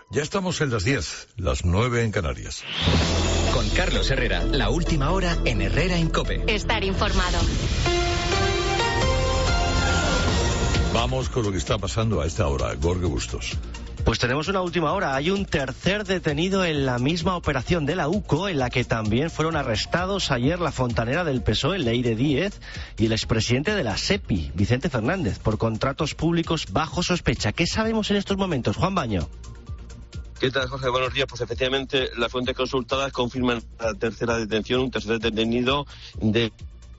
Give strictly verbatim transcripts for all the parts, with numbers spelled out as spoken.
Ya estamos en las diez, las nueve en Canarias. Con Carlos Herrera, la última hora en Herrera en COPE. Estar informado. Vamos con lo que está pasando a esta hora. Jorge Bustos. Pues tenemos una última hora. Hay un tercer detenido en la misma operación de la UCO, en la que también fueron arrestados ayer la fontanera del P S O E, Leire Díez, y el expresidente de la SEPI, Vicente Fernández, por contratos públicos bajo sospecha. ¿Qué sabemos en estos momentos, Juan Baño? ¿Qué tal, Jorge? Buenos días. Pues efectivamente, las fuentes consultadas confirman la tercera detención, un tercer detenido de...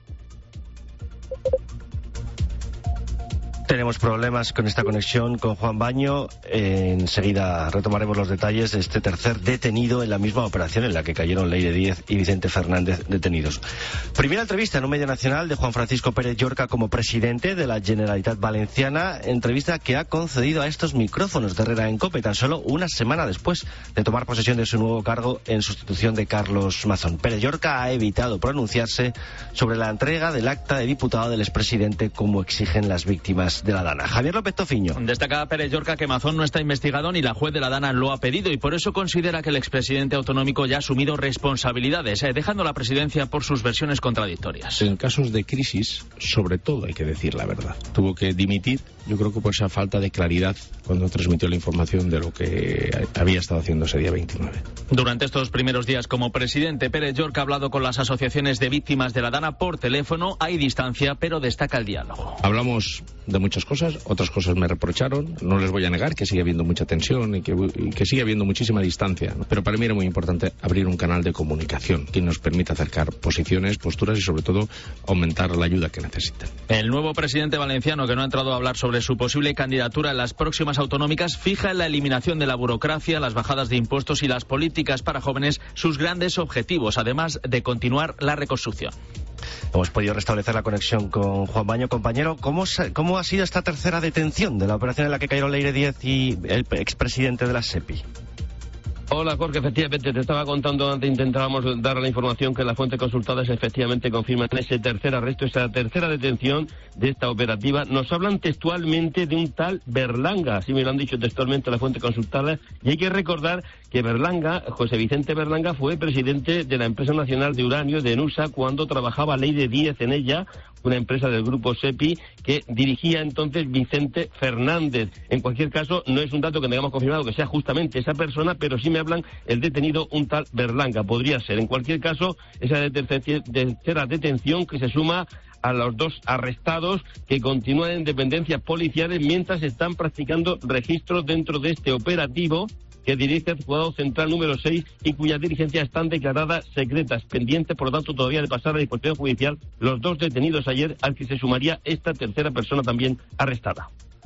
Tenemos problemas con esta conexión con Juan Baño. Eh, enseguida retomaremos los detalles de este tercer detenido en la misma operación en la que cayeron Leire Díez y Vicente Fernández detenidos. Primera entrevista en un medio nacional de Juan Francisco Pérez Llorca como presidente de la Generalitat Valenciana, entrevista que ha concedido a estos micrófonos de Herrera en COPE tan solo una semana después de tomar posesión de su nuevo cargo en sustitución de Carlos Mazón. Pérez Llorca ha evitado pronunciarse sobre la entrega del acta de diputado del expresidente como exigen las víctimas de la Dana. Javier López Tofiño. Destaca Pérez Llorca que Mazón no está investigado ni la juez de la Dana lo ha pedido y por eso considera que el expresidente autonómico ya ha asumido responsabilidades, eh, dejando la presidencia por sus versiones contradictorias. En casos de crisis, sobre todo hay que decir la verdad. Tuvo que dimitir, yo creo que por esa falta de claridad cuando transmitió la información de lo que había estado haciendo ese día veintinueve. Durante estos primeros días como presidente, Pérez Llorca ha hablado con las asociaciones de víctimas de la Dana por teléfono. Hay distancia, pero destaca el diálogo. Hablamos de muchas cosas, otras cosas me reprocharon. No les voy a negar que sigue habiendo mucha tensión y que, y que sigue habiendo muchísima distancia, ¿no? Pero para mí era muy importante abrir un canal de comunicación que nos permita acercar posiciones, posturas y sobre todo aumentar la ayuda que necesitan. El nuevo presidente valenciano, que no ha entrado a hablar sobre su posible candidatura en las próximas autonómicas, fija en la eliminación de la burocracia, las bajadas de impuestos y las políticas para jóvenes sus grandes objetivos, además de continuar la reconstrucción. Hemos podido restablecer la conexión con Juan Baño. Compañero, ¿cómo, cómo ha sido esta tercera detención de la operación en la que cayeron Leire Díez y el expresidente de la SEPI? Hola, Jorge, efectivamente, te estaba contando antes, intentábamos dar la información que las fuentes consultadas efectivamente confirman ese tercer arresto, esa tercera detención de esta operativa. Nos hablan textualmente de un tal Berlanga, así me lo han dicho textualmente las fuentes consultadas, y hay que recordar que Berlanga, José Vicente Berlanga, fue presidente de la Empresa Nacional de Uranio de Nusa cuando trabajaba Leire Díez en ella, una empresa del grupo SEPI que dirigía entonces Vicente Fernández. En cualquier caso, no es un dato que tengamos confirmado que sea justamente esa persona, pero sí me hablan el detenido un tal Berlanga, podría ser. En cualquier caso, esa tercera detención que se suma a los dos arrestados que continúan en dependencias policiales mientras están practicando registros dentro de este operativo que dirige el juzgado central número seis y cuyas diligencias están declaradas secretas, pendientes por lo tanto todavía de pasar a la disposición judicial los dos detenidos ayer, al que se sumaría esta tercera persona también arrestada.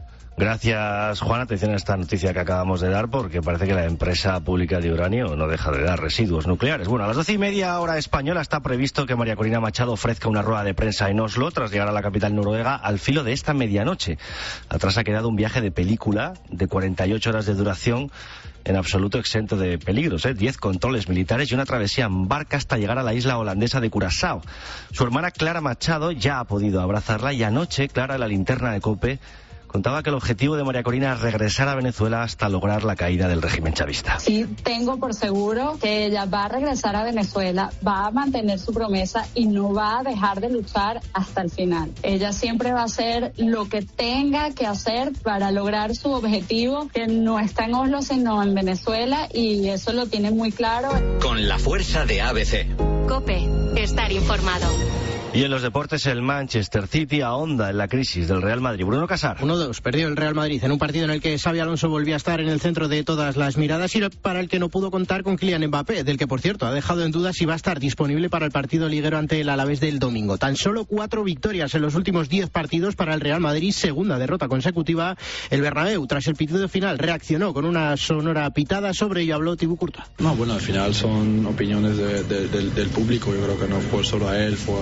Gracias, Juan. Atención a esta noticia que acabamos de dar, porque parece que la empresa pública de uranio no deja de dar residuos nucleares. Bueno, a las doce y media hora española está previsto que María Corina Machado ofrezca una rueda de prensa en Oslo tras llegar a la capital noruega al filo de esta medianoche. Atrás ha quedado un viaje de película de cuarenta y ocho horas de duración en absoluto exento de peligros, ¿eh? diez controles militares y una travesía en barca hasta llegar a la isla holandesa de Curazao. Su hermana Clara Machado ya ha podido abrazarla y anoche Clara, en la linterna de COPE, contaba que el objetivo de María Corina es regresar a Venezuela hasta lograr la caída del régimen chavista. Sí, tengo por seguro que ella va a regresar a Venezuela, va a mantener su promesa y no va a dejar de luchar hasta el final. Ella siempre va a hacer lo que tenga que hacer para lograr su objetivo, que no está en Oslo, sino en Venezuela, y eso lo tiene muy claro. Con la fuerza de A B C. COPE, estar informado. Y en los deportes, el Manchester City ahonda en la crisis del Real Madrid. Bruno Casar. uno dos, perdió el Real Madrid en un partido en el que Xabi Alonso volvió a estar en el centro de todas las miradas y para el que no pudo contar con Kylian Mbappé, del que, por cierto, ha dejado en duda si va a estar disponible para el partido liguero ante el Alavés del domingo. Tan solo cuatro victorias en los últimos diez partidos para el Real Madrid, segunda derrota consecutiva. El Bernabéu, tras el pitido final, reaccionó con una sonora pitada. Sobre ello habló Thibaut Courtois. No, bueno, al final son opiniones de, de, de, del público. Yo creo que no fue solo a él, fue a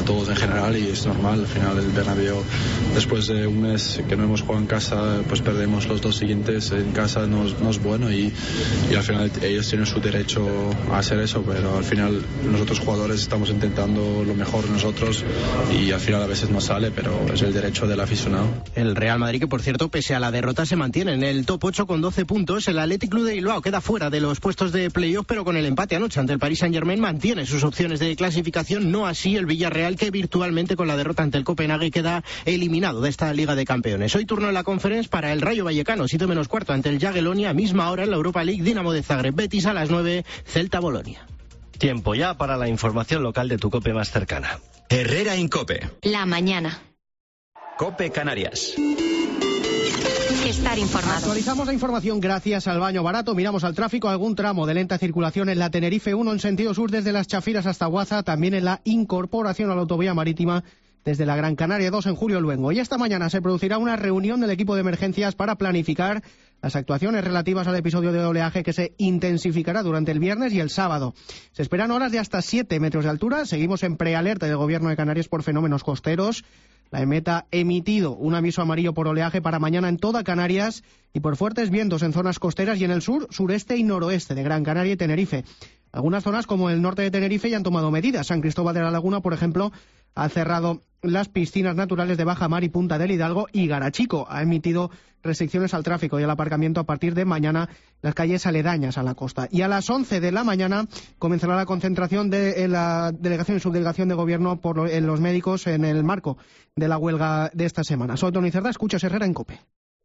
todos en general, y es normal. Al final el Bernabéu, después de un mes que no hemos jugado en casa, pues perdemos los dos siguientes en casa, no, no es bueno, y, y al final ellos tienen su derecho a hacer eso, pero al final nosotros jugadores estamos intentando lo mejor de nosotros y al final a veces no sale, pero es el derecho del aficionado. El Real Madrid, que por cierto, pese a la derrota, se mantiene en el top ocho con doce puntos. El Athletic Club de Bilbao queda fuera de los puestos de playoff, pero con el empate anoche ante el Paris Saint-Germain mantiene sus opciones de clasificación, no así el Villarreal, que virtualmente con la derrota ante el Copenhague queda eliminado de esta Liga de Campeones. Hoy turno en la Conference para el Rayo Vallecano, siete menos cuarto ante el Jagiellonia, misma hora en la Europa League, Dinamo de Zagreb, Betis a las nueve, Celta Bolonia. Tiempo ya para la información local de tu COPE más cercana. Herrera Incope. La mañana. COPE Canarias. Estar informado. Actualizamos la información gracias al baño barato. Miramos al tráfico, algún tramo de lenta circulación en la Tenerife uno en sentido sur desde Las Chafiras hasta Guaza, también en la incorporación a la autovía marítima desde la Gran Canaria dos en Julio Luengo. Y esta mañana se producirá una reunión del equipo de emergencias para planificar las actuaciones relativas al episodio de oleaje que se intensificará durante el viernes y el sábado. Se esperan olas de hasta siete metros de altura. Seguimos en prealerta del Gobierno de Canarias por fenómenos costeros. La EMET ha emitido un aviso amarillo por oleaje para mañana en toda Canarias y por fuertes vientos en zonas costeras y en el sur, sureste y noroeste de Gran Canaria y Tenerife. Algunas zonas, como el norte de Tenerife, ya han tomado medidas. San Cristóbal de la Laguna, por ejemplo, ha cerrado las piscinas naturales de Baja Mar y Punta del Hidalgo, y Garachico ha emitido restricciones al tráfico y al aparcamiento a partir de mañana en las calles aledañas a la costa. Y a las once de la mañana comenzará la concentración de la delegación y subdelegación de gobierno por lo, en los médicos en el marco de la huelga de esta semana. Soy Tony Cerda, escuchas Herrera en COPE.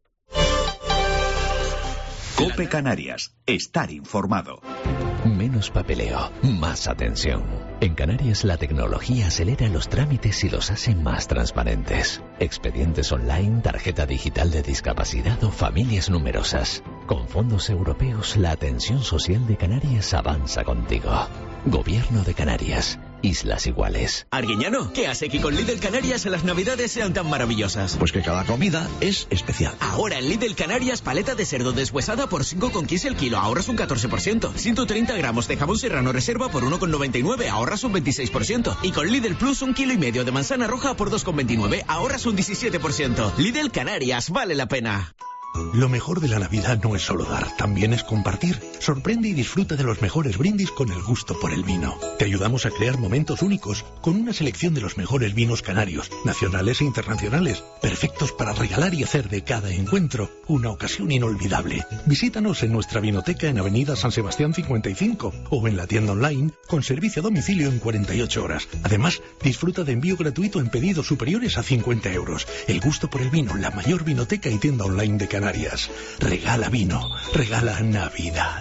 COPE Canarias. Estar informado. Menos papeleo, más atención. En Canarias la tecnología acelera los trámites y los hace más transparentes. Expedientes online, tarjeta digital de discapacidad o familias numerosas. Con fondos europeos, la atención social de Canarias avanza contigo. Gobierno de Canarias. Islas iguales. Arguiñano, ¿qué hace que con Lidl Canarias las navidades sean tan maravillosas? Pues que cada comida es especial. Ahora en Lidl Canarias, paleta de cerdo deshuesada por cinco con quince el kilo, ahorras un catorce por ciento. ciento treinta gramos de jamón serrano reserva por uno con noventa y nueve, ahorras un veintiséis por ciento. Y con Lidl Plus, un kilo y medio de manzana roja por dos con veintinueve, ahorras un diecisiete por ciento. Lidl Canarias, vale la pena. Lo mejor de la Navidad no es solo dar, también es compartir. Sorprende y disfruta de los mejores brindis con el gusto por el vino. Te ayudamos a crear momentos únicos con una selección de los mejores vinos canarios, nacionales e internacionales, perfectos para regalar y hacer de cada encuentro una ocasión inolvidable. Visítanos en nuestra vinoteca en Avenida San Sebastián cincuenta y cinco o en la tienda online con servicio a domicilio en cuarenta y ocho horas. Además, disfruta de envío gratuito en pedidos superiores a cincuenta euros. El gusto por el vino, la mayor vinoteca y tienda online de Canarias. Regala vino, regala Navidad.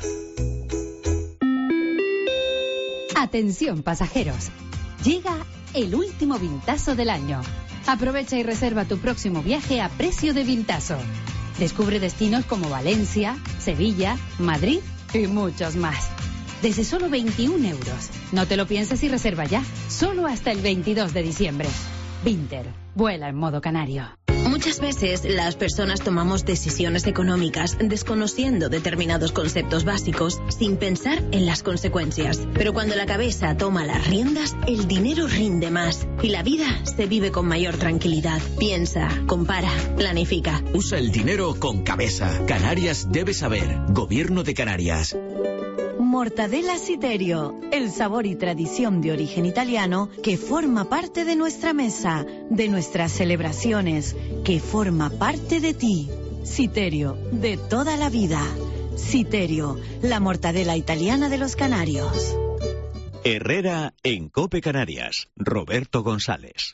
Atención pasajeros, llega el último Vintazo del año. Aprovecha y reserva tu próximo viaje a precio de Vintazo. Descubre destinos como Valencia, Sevilla, Madrid y muchos más. Desde solo veintiún euros. No te lo pienses y reserva ya, solo hasta el veintidós de diciembre. Vinter, vuela en modo canario. Muchas veces las personas tomamos decisiones económicas desconociendo determinados conceptos básicos sin pensar en las consecuencias. Pero cuando la cabeza toma las riendas, el dinero rinde más y la vida se vive con mayor tranquilidad. Piensa, compara, planifica. Usa el dinero con cabeza. Canarias debe saber. Gobierno de Canarias. Mortadela Citerio, el sabor y tradición de origen italiano que forma parte de nuestra mesa, de nuestras celebraciones, que forma parte de ti. Citerio, de toda la vida. Citerio, la mortadela italiana de los canarios. Herrera en COPE Canarias. Roberto González.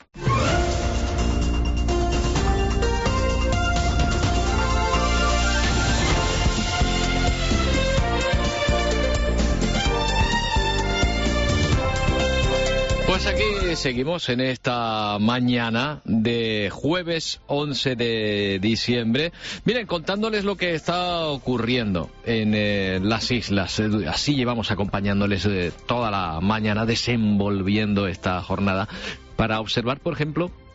Pues aquí seguimos en esta mañana de jueves once de diciembre. Miren, contándoles lo que está ocurriendo en eh, las islas. Así llevamos acompañándoles eh, toda la mañana, desenvolviendo esta jornada para observar, por ejemplo,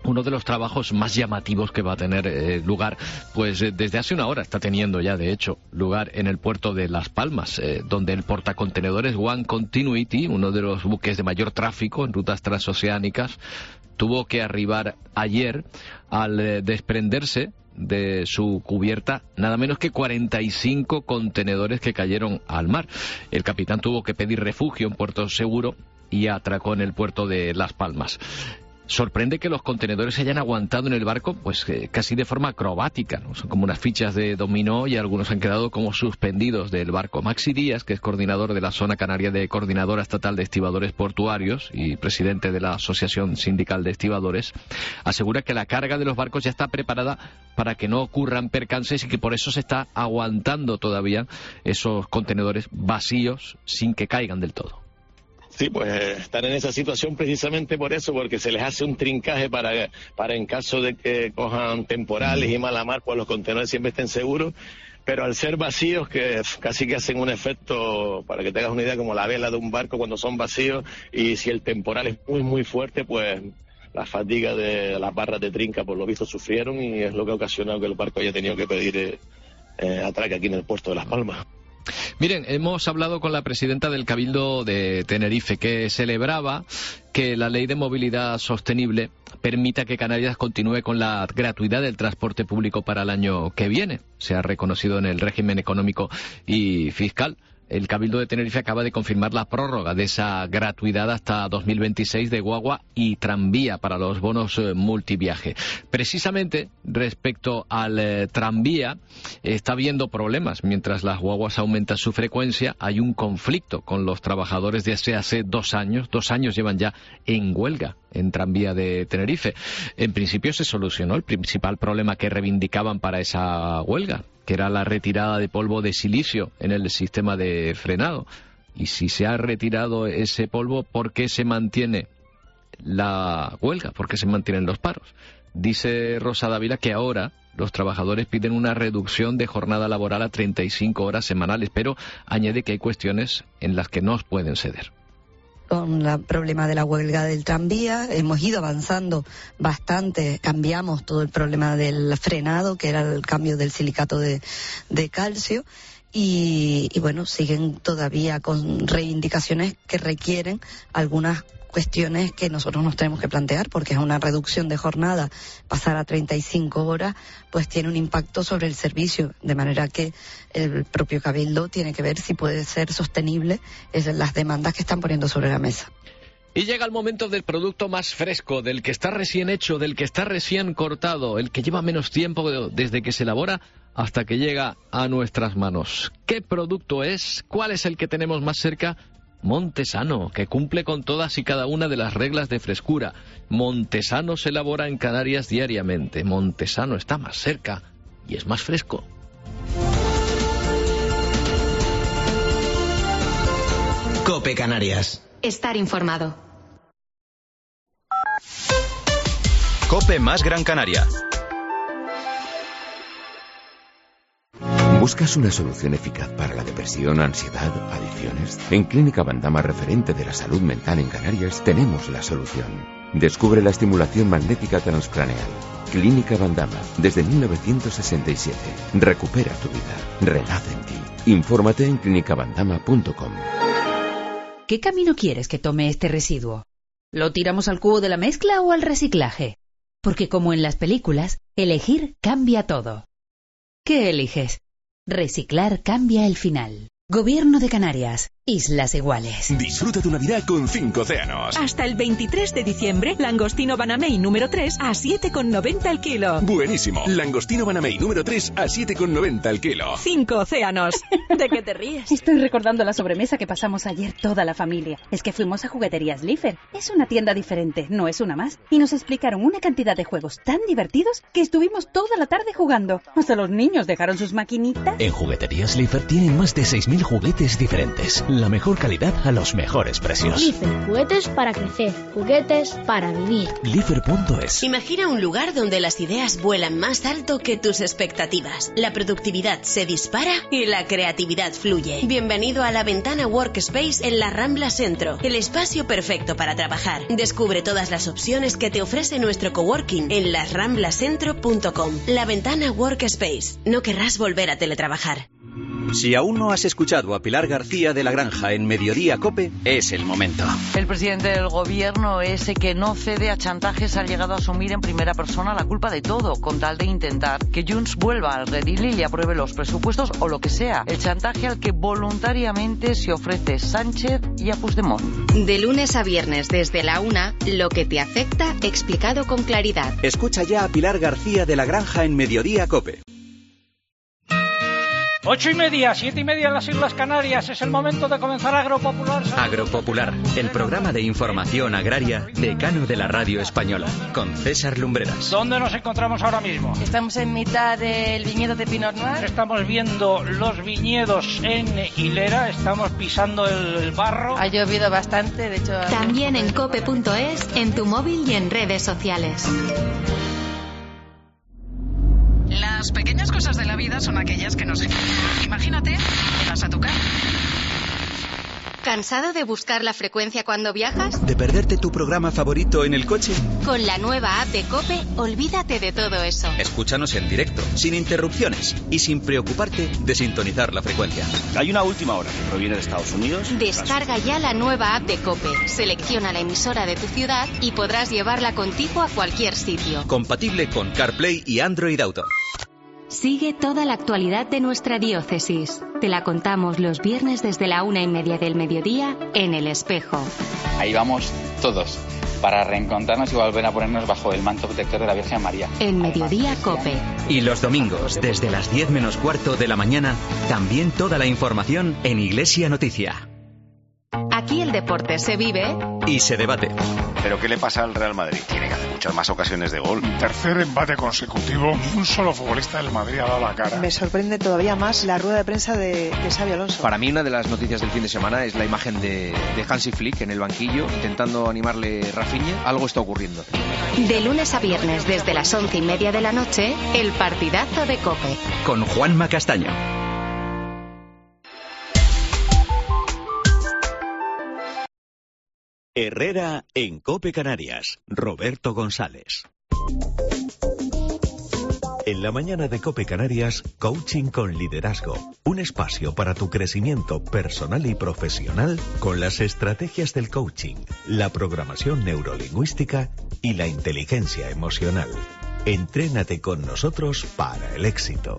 uno de los trabajos más llamativos que va a tener eh, lugar, pues eh, desde hace una hora está teniendo ya, de hecho, lugar en el puerto de Las Palmas, eh, donde el portacontenedores One Continuity, uno de los buques de mayor tráfico en rutas transoceánicas, tuvo que arribar ayer al eh, desprenderse de su cubierta nada menos que cuarenta y cinco contenedores que cayeron al mar. El capitán tuvo que pedir refugio en puerto seguro y atracó en el puerto de Las Palmas. Sorprende que los contenedores se hayan aguantado en el barco pues eh, casi de forma acrobática, ¿no? Son como unas fichas de dominó y algunos han quedado como suspendidos del barco. Maxi Díaz, que es coordinador de la zona canaria de Coordinadora Estatal de Estibadores Portuarios y presidente de la Asociación Sindical de Estibadores, asegura que la carga de los barcos ya está preparada para que no ocurran percances y que por eso se está aguantando todavía esos contenedores vacíos sin que caigan del todo. Sí, pues están en esa situación precisamente por eso, porque se les hace un trincaje para, para en caso de que cojan temporales y mala mar, pues los contenedores siempre estén seguros, pero al ser vacíos, que casi que hacen un efecto, para que te hagas una idea, como la vela de un barco cuando son vacíos, y si el temporal es muy muy fuerte, pues la fatiga de las barras de trinca por lo visto sufrieron y es lo que ha ocasionado que el barco haya tenido que pedir eh, eh, atraque aquí en el puerto de Las Palmas. Miren, hemos hablado con la presidenta del Cabildo de Tenerife, que celebraba que la Ley de Movilidad Sostenible permita que Canarias continúe con la gratuidad del transporte público para el año que viene. Se ha reconocido en el régimen económico y fiscal. El Cabildo de Tenerife acaba de confirmar la prórroga de esa gratuidad hasta dos mil veintiséis de guagua y tranvía para los bonos eh, multiviaje. Precisamente respecto al eh, tranvía, está habiendo problemas. Mientras las guaguas aumentan su frecuencia, hay un conflicto con los trabajadores desde hace dos años. Dos años llevan ya en huelga en Tranvía de Tenerife. En principio se solucionó el principal problema que reivindicaban para esa huelga, que era la retirada de polvo de silicio en el sistema de frenado. Y si se ha retirado ese polvo, ¿por qué se mantiene la huelga? ¿Por qué se mantienen los paros? Dice Rosa Dávila que ahora los trabajadores piden una reducción de jornada laboral a treinta y cinco horas semanales, pero añade que hay cuestiones en las que no pueden ceder. Con el problema de la huelga del tranvía, hemos ido avanzando bastante, cambiamos todo el problema del frenado, que era el cambio del silicato de, de calcio, y, y bueno, siguen todavía con reivindicaciones que requieren algunas cuestiones que nosotros nos tenemos que plantear, porque es una reducción de jornada. Pasar a treinta y cinco horas pues tiene un impacto sobre el servicio, de manera que el propio Cabildo tiene que ver si puede ser sostenible es las demandas que están poniendo sobre la mesa. Y llega el momento del producto más fresco, del que está recién hecho, del que está recién cortado, el que lleva menos tiempo desde que se elabora hasta que llega a nuestras manos. ¿Qué producto es? ¿Cuál es el que tenemos más cerca? Montesano, que cumple con todas y cada una de las reglas de frescura. Montesano se elabora en Canarias diariamente. Montesano está más cerca y es más fresco. COPE Canarias. Estar informado. COPE más Gran Canaria. ¿Buscas una solución eficaz para la depresión, ansiedad, adicciones? En Clínica Bandama, referente de la salud mental en Canarias, tenemos la solución. Descubre la estimulación magnética transcraneal. Clínica Bandama, desde mil novecientos sesenta y siete. Recupera tu vida. Renace en ti. Infórmate en clínica bandama punto com. ¿Qué camino quieres que tome este residuo? ¿Lo tiramos al cubo de la mezcla o al reciclaje? Porque como en las películas, elegir cambia todo. ¿Qué eliges? Reciclar cambia el final. Gobierno de Canarias. Islas Iguales. Disfruta tu Navidad con cinco océanos. Hasta el veintitrés de diciembre, langostino Banamey número tres a siete con noventa el kilo. Buenísimo. Langostino Banamey número tres a siete con noventa el kilo. Cinco océanos. ¿De qué te ríes? Estoy recordando la sobremesa que pasamos ayer toda la familia. Es que fuimos a Jugueterías Lifer. Es una tienda diferente, no es una más. Y nos explicaron una cantidad de juegos tan divertidos que estuvimos toda la tarde jugando. Hasta los niños dejaron sus maquinitas. En Jugueterías Lifer tienen más de seis mil juguetes diferentes. La mejor calidad a los mejores precios. Lifer, juguetes para crecer, juguetes para vivir. Lifer punto es. Imagina un lugar donde las ideas vuelan más alto que tus expectativas. La productividad se dispara y la creatividad fluye. Bienvenido a la Ventana Workspace en la Rambla Centro, el espacio perfecto para trabajar. Descubre todas las opciones que te ofrece nuestro coworking en las ramblas centro punto com. La Ventana Workspace. No querrás volver a teletrabajar. Si aún no has escuchado a Pilar García de la Granja en Mediodía COPE, es el momento. El presidente del gobierno, ese que no cede a chantajes, ha llegado a asumir en primera persona la culpa de todo, con tal de intentar que Junts vuelva al redil y le apruebe los presupuestos o lo que sea. El chantaje al que voluntariamente se ofrece Sánchez y a Puigdemont. De lunes a viernes desde la una, lo que te afecta explicado con claridad. Escucha ya a Pilar García de la Granja en Mediodía COPE. Ocho y media, siete y media en las Islas Canarias. Es el momento de comenzar Agropopular. Agropopular, el programa de información agraria decano de la radio española, con César Lumbreras. ¿Dónde nos encontramos ahora mismo? Estamos en mitad del viñedo de Pinot Noir. Estamos viendo los viñedos en hilera, estamos pisando el barro. Ha llovido bastante, de hecho... También en cope punto es, en tu móvil y en redes sociales. Las pequeñas cosas de la vida son aquellas que nos... Imagínate, llegas a tu casa. ¿Cansado de buscar la frecuencia cuando viajas? ¿De perderte tu programa favorito en el coche? Con la nueva app de COPE, olvídate de todo eso. Escúchanos en directo, sin interrupciones y sin preocuparte de sintonizar la frecuencia. Hay una última hora que proviene de Estados Unidos. Descarga ya la nueva app de COPE. Selecciona la emisora de tu ciudad y podrás llevarla contigo a cualquier sitio. Compatible con CarPlay y Android Auto. Sigue toda la actualidad de nuestra diócesis. Te la contamos los viernes desde la una y media del mediodía en El Espejo. Ahí vamos todos, para reencontrarnos y volver a ponernos bajo el manto protector de la Virgen María. En Mediodía COPE. Y los domingos, desde las diez menos cuarto de la mañana, también toda la información en Iglesia Noticia. Aquí el deporte se vive y se debate. ¿Pero qué le pasa al Real Madrid? Tiene que hacer muchas más ocasiones de gol. Tercer empate consecutivo. Ni un solo futbolista del Madrid ha dado la cara. Me sorprende todavía más la rueda de prensa de, de Xabi Alonso. Para mí una de las noticias del fin de semana es la imagen de, de Hansi Flick en el banquillo intentando animarle Rafinha. Algo está ocurriendo. De lunes a viernes desde las once y media de la noche, el partidazo de COPE. Con Juanma Castaño. Herrera en COPE Canarias. Roberto González. En la mañana de COPE Canarias, Coaching con Liderazgo. Un espacio para tu crecimiento personal y profesional con las estrategias del coaching, la programación neurolingüística y la inteligencia emocional. Entrénate con nosotros para el éxito.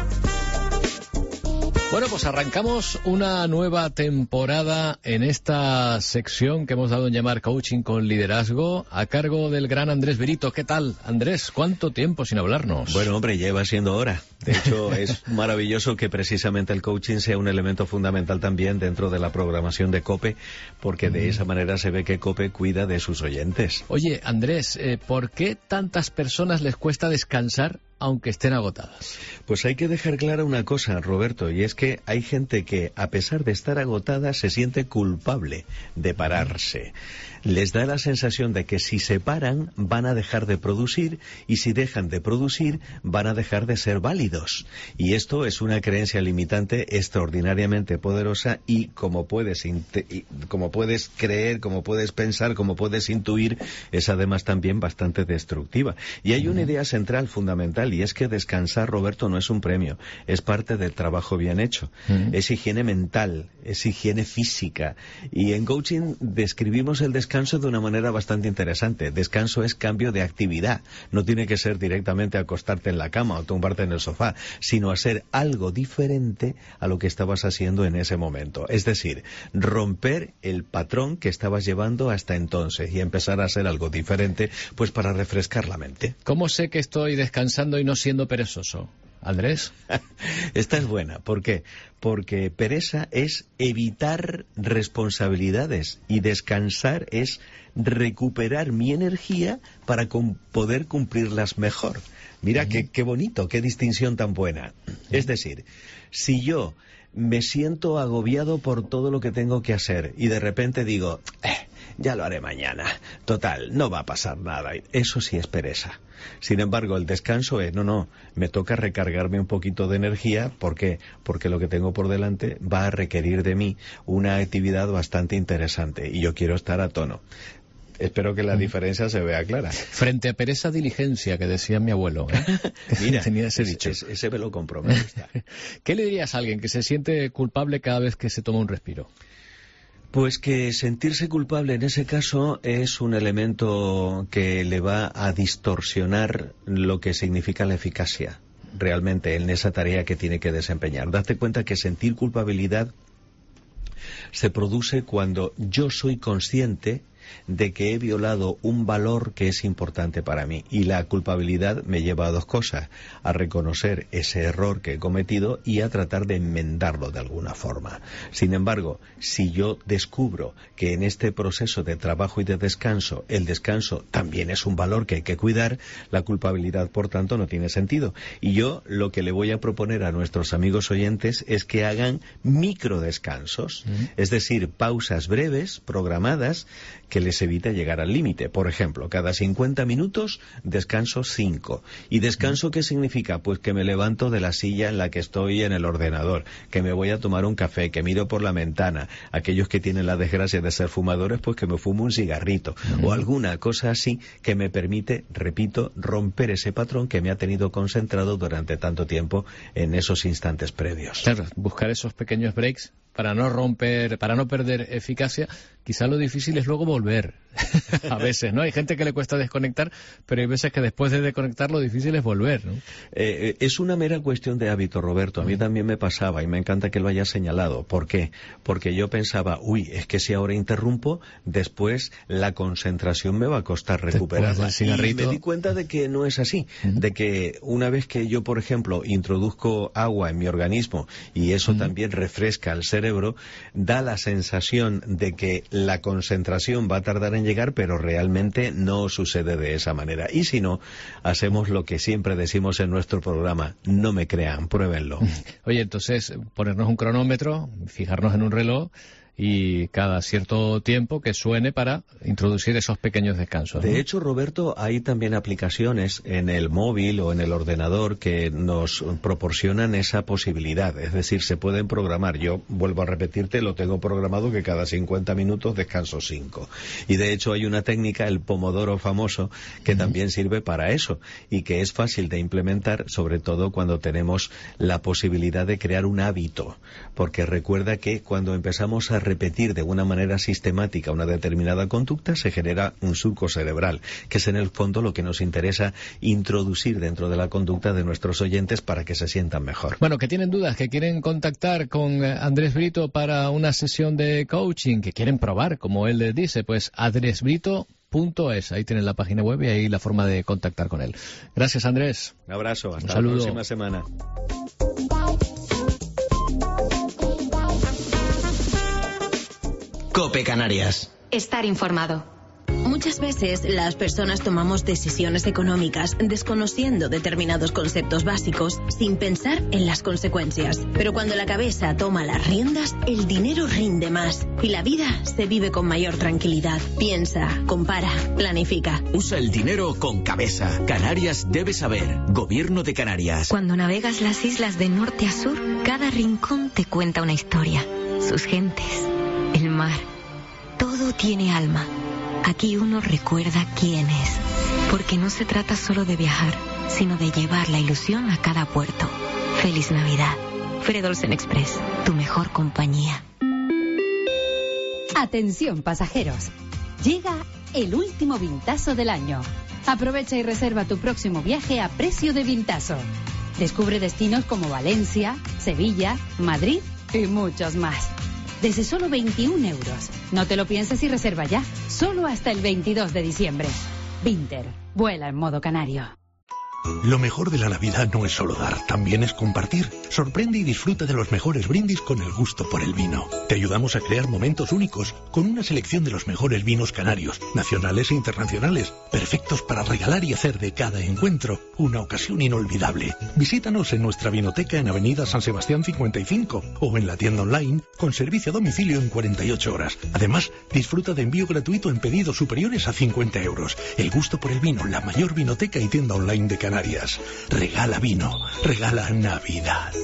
Bueno, pues arrancamos una nueva temporada en esta sección que hemos dado en llamar Coaching con Liderazgo, a cargo del gran Andrés Berito. ¿Qué tal, Andrés? ¿Cuánto tiempo sin hablarnos? Bueno, hombre, lleva siendo hora. De hecho, es maravilloso que precisamente el coaching sea un elemento fundamental también dentro de la programación de COPE, porque de esa manera se ve que COPE cuida de sus oyentes. Oye, Andrés, eh, ¿por qué tantas personas les cuesta descansar aunque estén agotadas? Pues hay que dejar clara una cosa, Roberto, y es que hay gente que, a pesar de estar agotada, se siente culpable de pararse. Les da la sensación de que si se paran van a dejar de producir, y si dejan de producir van a dejar de ser válidos. Y esto es una creencia limitante extraordinariamente poderosa y, como puedes, como puedes creer, como puedes pensar, como puedes intuir, es además también bastante destructiva. Y hay una idea central fundamental, y es que descansar, Roberto, no es un premio, es parte del trabajo bien hecho. Uh-huh. Es higiene mental, es higiene física. Y en coaching describimos el descanso de una manera bastante interesante. Descanso es cambio de actividad. No tiene que ser directamente acostarte en la cama o tumbarte en el sofá, sino hacer algo diferente a lo que estabas haciendo en ese momento. Es decir, romper el patrón que estabas llevando hasta entonces y empezar a hacer algo diferente, pues para refrescar la mente. ¿Cómo sé que estoy descansando y no siendo perezoso? Andrés. Esta es buena. ¿Por qué? Porque pereza es evitar responsabilidades y descansar es recuperar mi energía para com- poder cumplirlas mejor. Mira, uh-huh. qué, qué bonito, qué distinción tan buena. Uh-huh. Es decir, si yo me siento agobiado por todo lo que tengo que hacer y de repente digo, eh, ya lo haré mañana, total, no va a pasar nada, eso sí es pereza. Sin embargo, el descanso es, no, no, me toca recargarme un poquito de energía, ¿por qué? Porque lo que tengo por delante va a requerir de mí una actividad bastante interesante y yo quiero estar a tono. Espero que la diferencia se vea clara. Frente a pereza, diligencia, que decía mi abuelo. ¿eh? Mira, tenía ese dicho. Ese, ese me lo compro, me gusta. ¿Qué le dirías a alguien que se siente culpable cada vez que se toma un respiro? Pues que sentirse culpable en ese caso es un elemento que le va a distorsionar lo que significa la eficacia realmente en esa tarea que tiene que desempeñar. Date cuenta que sentir culpabilidad se produce cuando yo soy consciente de que he violado un valor que es importante para mí. Y la culpabilidad me lleva a dos cosas: a reconocer ese error que he cometido y a tratar de enmendarlo de alguna forma. Sin embargo, si yo descubro que en este proceso de trabajo y de descanso, el descanso también es un valor que hay que cuidar, la culpabilidad, por tanto, no tiene sentido. Y yo lo que le voy a proponer a nuestros amigos oyentes es que hagan microdescansos, mm. es decir, pausas breves, programadas, que les evita llegar al límite. Por ejemplo, cada cincuenta minutos descanso cinco. ¿Y descanso qué significa? Pues que me levanto de la silla en la que estoy en el ordenador, que me voy a tomar un café, que miro por la ventana. Aquellos que tienen la desgracia de ser fumadores, pues que me fumo un cigarrito. Uh-huh. O alguna cosa así que me permite, repito, romper ese patrón que me ha tenido concentrado durante tanto tiempo en esos instantes previos. Claro, buscar esos pequeños breaks para no romper, para no perder eficacia. Quizá lo difícil es luego volver. A veces, ¿no? Hay gente que le cuesta desconectar, pero hay veces que después de desconectar lo difícil es volver, ¿no? Eh, es una mera cuestión de hábito, Roberto. A mí también me pasaba y me encanta que lo hayas señalado. ¿Por qué? Porque yo pensaba, uy, es que si ahora interrumpo, después la concentración me va a costar recuperarla. Y me di cuenta de que no es así. Uh-huh. De que una vez que yo, por ejemplo, introduzco agua en mi organismo y eso uh-huh. también refresca el cerebro, da la sensación de que la concentración va a tardar en llegar, pero realmente no sucede de esa manera. Y si no, hacemos lo que siempre decimos en nuestro programa: no me crean, pruébenlo. Oye, entonces, ponernos un cronómetro, fijarnos en un reloj y cada cierto tiempo que suene para introducir esos pequeños descansos, ¿no? De hecho, Roberto, hay también aplicaciones en el móvil o en el ordenador que nos proporcionan esa posibilidad, es decir, se pueden programar. Yo vuelvo a repetirte, lo tengo programado que cada cincuenta minutos descanso cinco. Y de hecho hay una técnica, el pomodoro famoso, que uh-huh. también sirve para eso y que es fácil de implementar, sobre todo cuando tenemos la posibilidad de crear un hábito, porque recuerda que cuando empezamos a repetir de una manera sistemática una determinada conducta, se genera un surco cerebral, que es en el fondo lo que nos interesa introducir dentro de la conducta de nuestros oyentes para que se sientan mejor. Bueno, que tienen dudas, que quieren contactar con Andrés Brito para una sesión de coaching, que quieren probar, como él les dice, pues andres brito punto es, ahí tienen la página web y ahí la forma de contactar con él. Gracias, Andrés. Un abrazo, hasta un la próxima semana. COPE Canarias. Estar informado. Muchas veces las personas tomamos decisiones económicas desconociendo determinados conceptos básicos sin pensar en las consecuencias. Pero cuando la cabeza toma las riendas, el dinero rinde más y la vida se vive con mayor tranquilidad. Piensa, compara, planifica. Usa el dinero con cabeza. Canarias debe saber. Gobierno de Canarias. Cuando navegas las islas de norte a sur, cada rincón te cuenta una historia. Sus gentes, el mar, todo tiene alma. Aquí uno recuerda quién es, porque no se trata solo de viajar, sino de llevar la ilusión a cada puerto. Feliz Navidad. Fred Olsen Express, tu mejor compañía. Atención, pasajeros. Llega el último vintazo del año. Aprovecha y reserva tu próximo viaje a precio de vintazo. Descubre destinos como Valencia, Sevilla, Madrid y muchos más. Desde solo veintiún euros. No te lo pienses y reserva ya. Solo hasta el veintidós de diciembre. Vinter. Vuela en modo canario. Lo mejor de la Navidad no es solo dar, también es compartir. Sorprende y disfruta de los mejores brindis con el gusto por el vino. Te ayudamos a crear momentos únicos con una selección de los mejores vinos canarios, nacionales e internacionales, perfectos para regalar y hacer de cada encuentro una ocasión inolvidable. Visítanos en nuestra vinoteca en Avenida San Sebastián cincuenta y cinco o en la tienda online con servicio a domicilio en cuarenta y ocho horas. Además, disfruta de envío gratuito en pedidos superiores a cincuenta euros. El gusto por el vino, la mayor vinoteca y tienda online de Canarias. Regala vino, regala Navidad.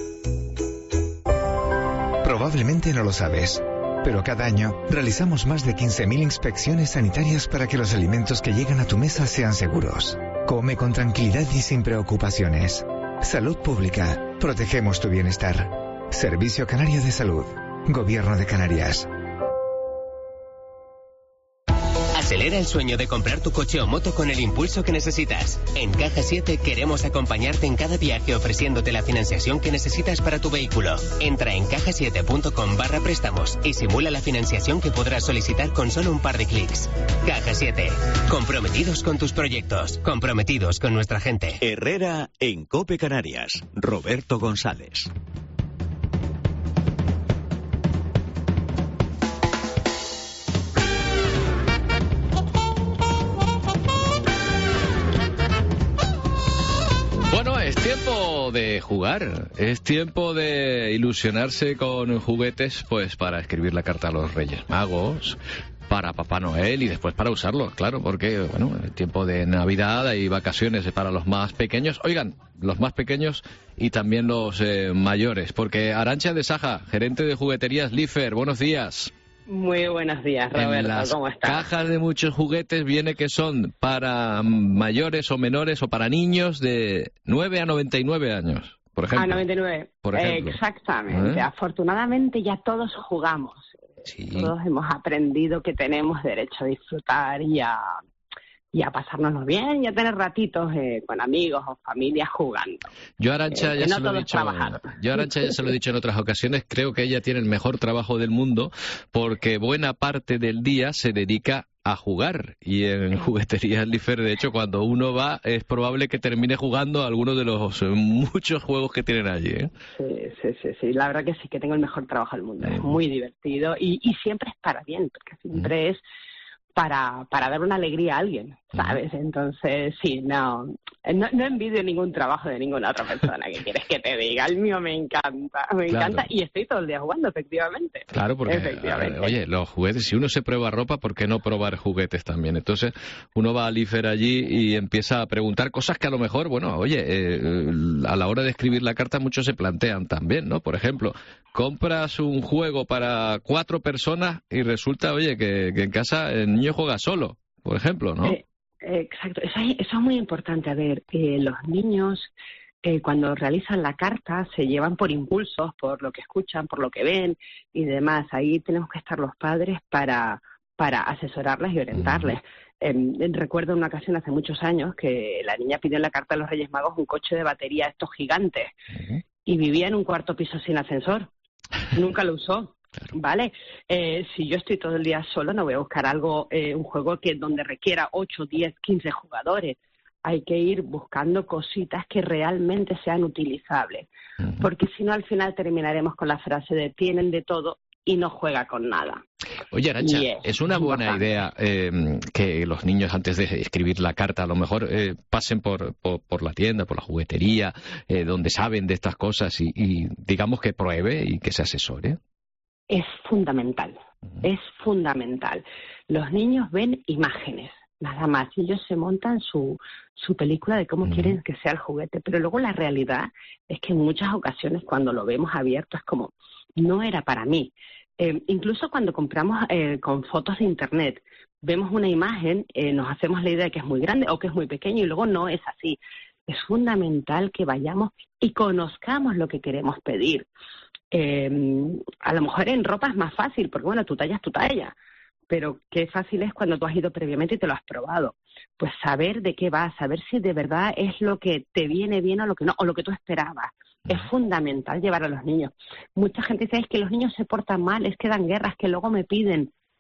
Probablemente no lo sabes, pero cada año realizamos más de quince mil inspecciones sanitarias para que los alimentos que llegan a tu mesa sean seguros. Come con tranquilidad y sin preocupaciones. Salud Pública. Protegemos tu bienestar. Servicio Canario de Salud. Gobierno de Canarias. Acelera el sueño de comprar tu coche o moto con el impulso que necesitas. En Caja siete queremos acompañarte en cada viaje ofreciéndote la financiación que necesitas para tu vehículo. Entra en caja siete punto com barra préstamos y simula la financiación que podrás solicitar con solo un par de clics. Caja siete. Comprometidos con tus proyectos. Comprometidos con nuestra gente. Herrera en COPE Canarias. Roberto González. Es tiempo de jugar, es tiempo de ilusionarse con juguetes, pues para escribir la carta a los Reyes Magos, para Papá Noel y después para usarlos, claro, porque, bueno, el tiempo de Navidad y vacaciones para los más pequeños, oigan, los más pequeños y también los eh, mayores, porque Arantxa de Saja, gerente de jugueterías Lifer, buenos días. Muy buenos días, Roberto. En las ¿Cómo estás? cajas de muchos juguetes viene que son para mayores o menores o para niños de nueve a noventa y nueve años, por ejemplo. A noventa y nueve, por ejemplo. Exactamente. ¿Eh? Afortunadamente ya todos jugamos. Sí. Todos hemos aprendido que tenemos derecho a disfrutar y a, y a pasárnoslo bien y a tener ratitos eh, con amigos o familias jugando. Yo Arantxa Eh, ya que no se lo he todos dicho, trabajan. yo Arantxa ya se lo he dicho en otras ocasiones, creo que ella tiene el mejor trabajo del mundo porque buena parte del día se dedica a jugar y en jugueterías Lifer, de hecho, cuando uno va es probable que termine jugando a alguno de los muchos juegos que tienen allí, ¿eh? Sí, sí, sí, sí, la verdad que sí que tengo el mejor trabajo del mundo, es muy divertido y, y siempre es para bien, porque siempre es para, para dar una alegría a alguien, ¿sabes? Entonces, sí, no, no, no envidio ningún trabajo de ninguna otra persona, que quieres que te diga, el mío me encanta, me Claro. encanta y estoy todo el día jugando, efectivamente. Claro, porque, Efectivamente. eh, oye, los juguetes, si uno se prueba ropa, ¿por qué no probar juguetes también? Entonces, uno va a Lifer allí y empieza a preguntar cosas que a lo mejor, bueno, oye, eh, a la hora de escribir la carta muchos se plantean también, ¿no? Por ejemplo, compras un juego para cuatro personas y resulta, oye, que, que en casa el niño juega solo, por ejemplo, ¿no? Eh, exacto, eso es, eso es muy importante. A ver, eh, los niños eh, cuando realizan la carta se llevan por impulsos, por lo que escuchan, por lo que ven y demás. Ahí tenemos que estar los padres para, para asesorarles y orientarles. Eh, recuerdo una ocasión hace muchos años que la niña pidió en la carta a los Reyes Magos un coche de batería, estos gigantes, y vivía en un cuarto piso sin ascensor. Nunca lo usó. Vale, eh, si yo estoy todo el día solo no voy a buscar algo, eh, un juego que donde requiera ocho, diez, quince jugadores. Hay que ir buscando cositas que realmente sean utilizables, porque si no al final terminaremos con la frase de tienen de todo y no juega con nada. Oye, Arantxa, Y es es una buena importante. idea eh, que los niños antes de escribir la carta a lo mejor eh, pasen por, por, por la tienda, por la juguetería, eh, donde saben de estas cosas y, y digamos que pruebe y que se asesore. Es fundamental, es fundamental. Los niños ven imágenes, nada más, y ellos se montan su, su película de cómo quieren que sea el juguete, pero luego la realidad es que en muchas ocasiones cuando lo vemos abierto es como, no era para mí. Eh, incluso cuando compramos eh, con fotos de internet, vemos una imagen, eh, nos hacemos la idea de que es muy grande o que es muy pequeño y luego no es así. Es fundamental que vayamos y conozcamos lo que queremos pedir. Eh, a lo mejor en ropa es más fácil, porque bueno, tu talla es tu talla, pero qué fácil es cuando tú has ido previamente y te lo has probado. Pues saber de qué va, saber si de verdad es lo que te viene bien o lo que no, o lo que tú esperabas. Es fundamental llevar a los niños. Mucha gente dice, es que los niños se portan mal, es que dan guerras, que luego me piden.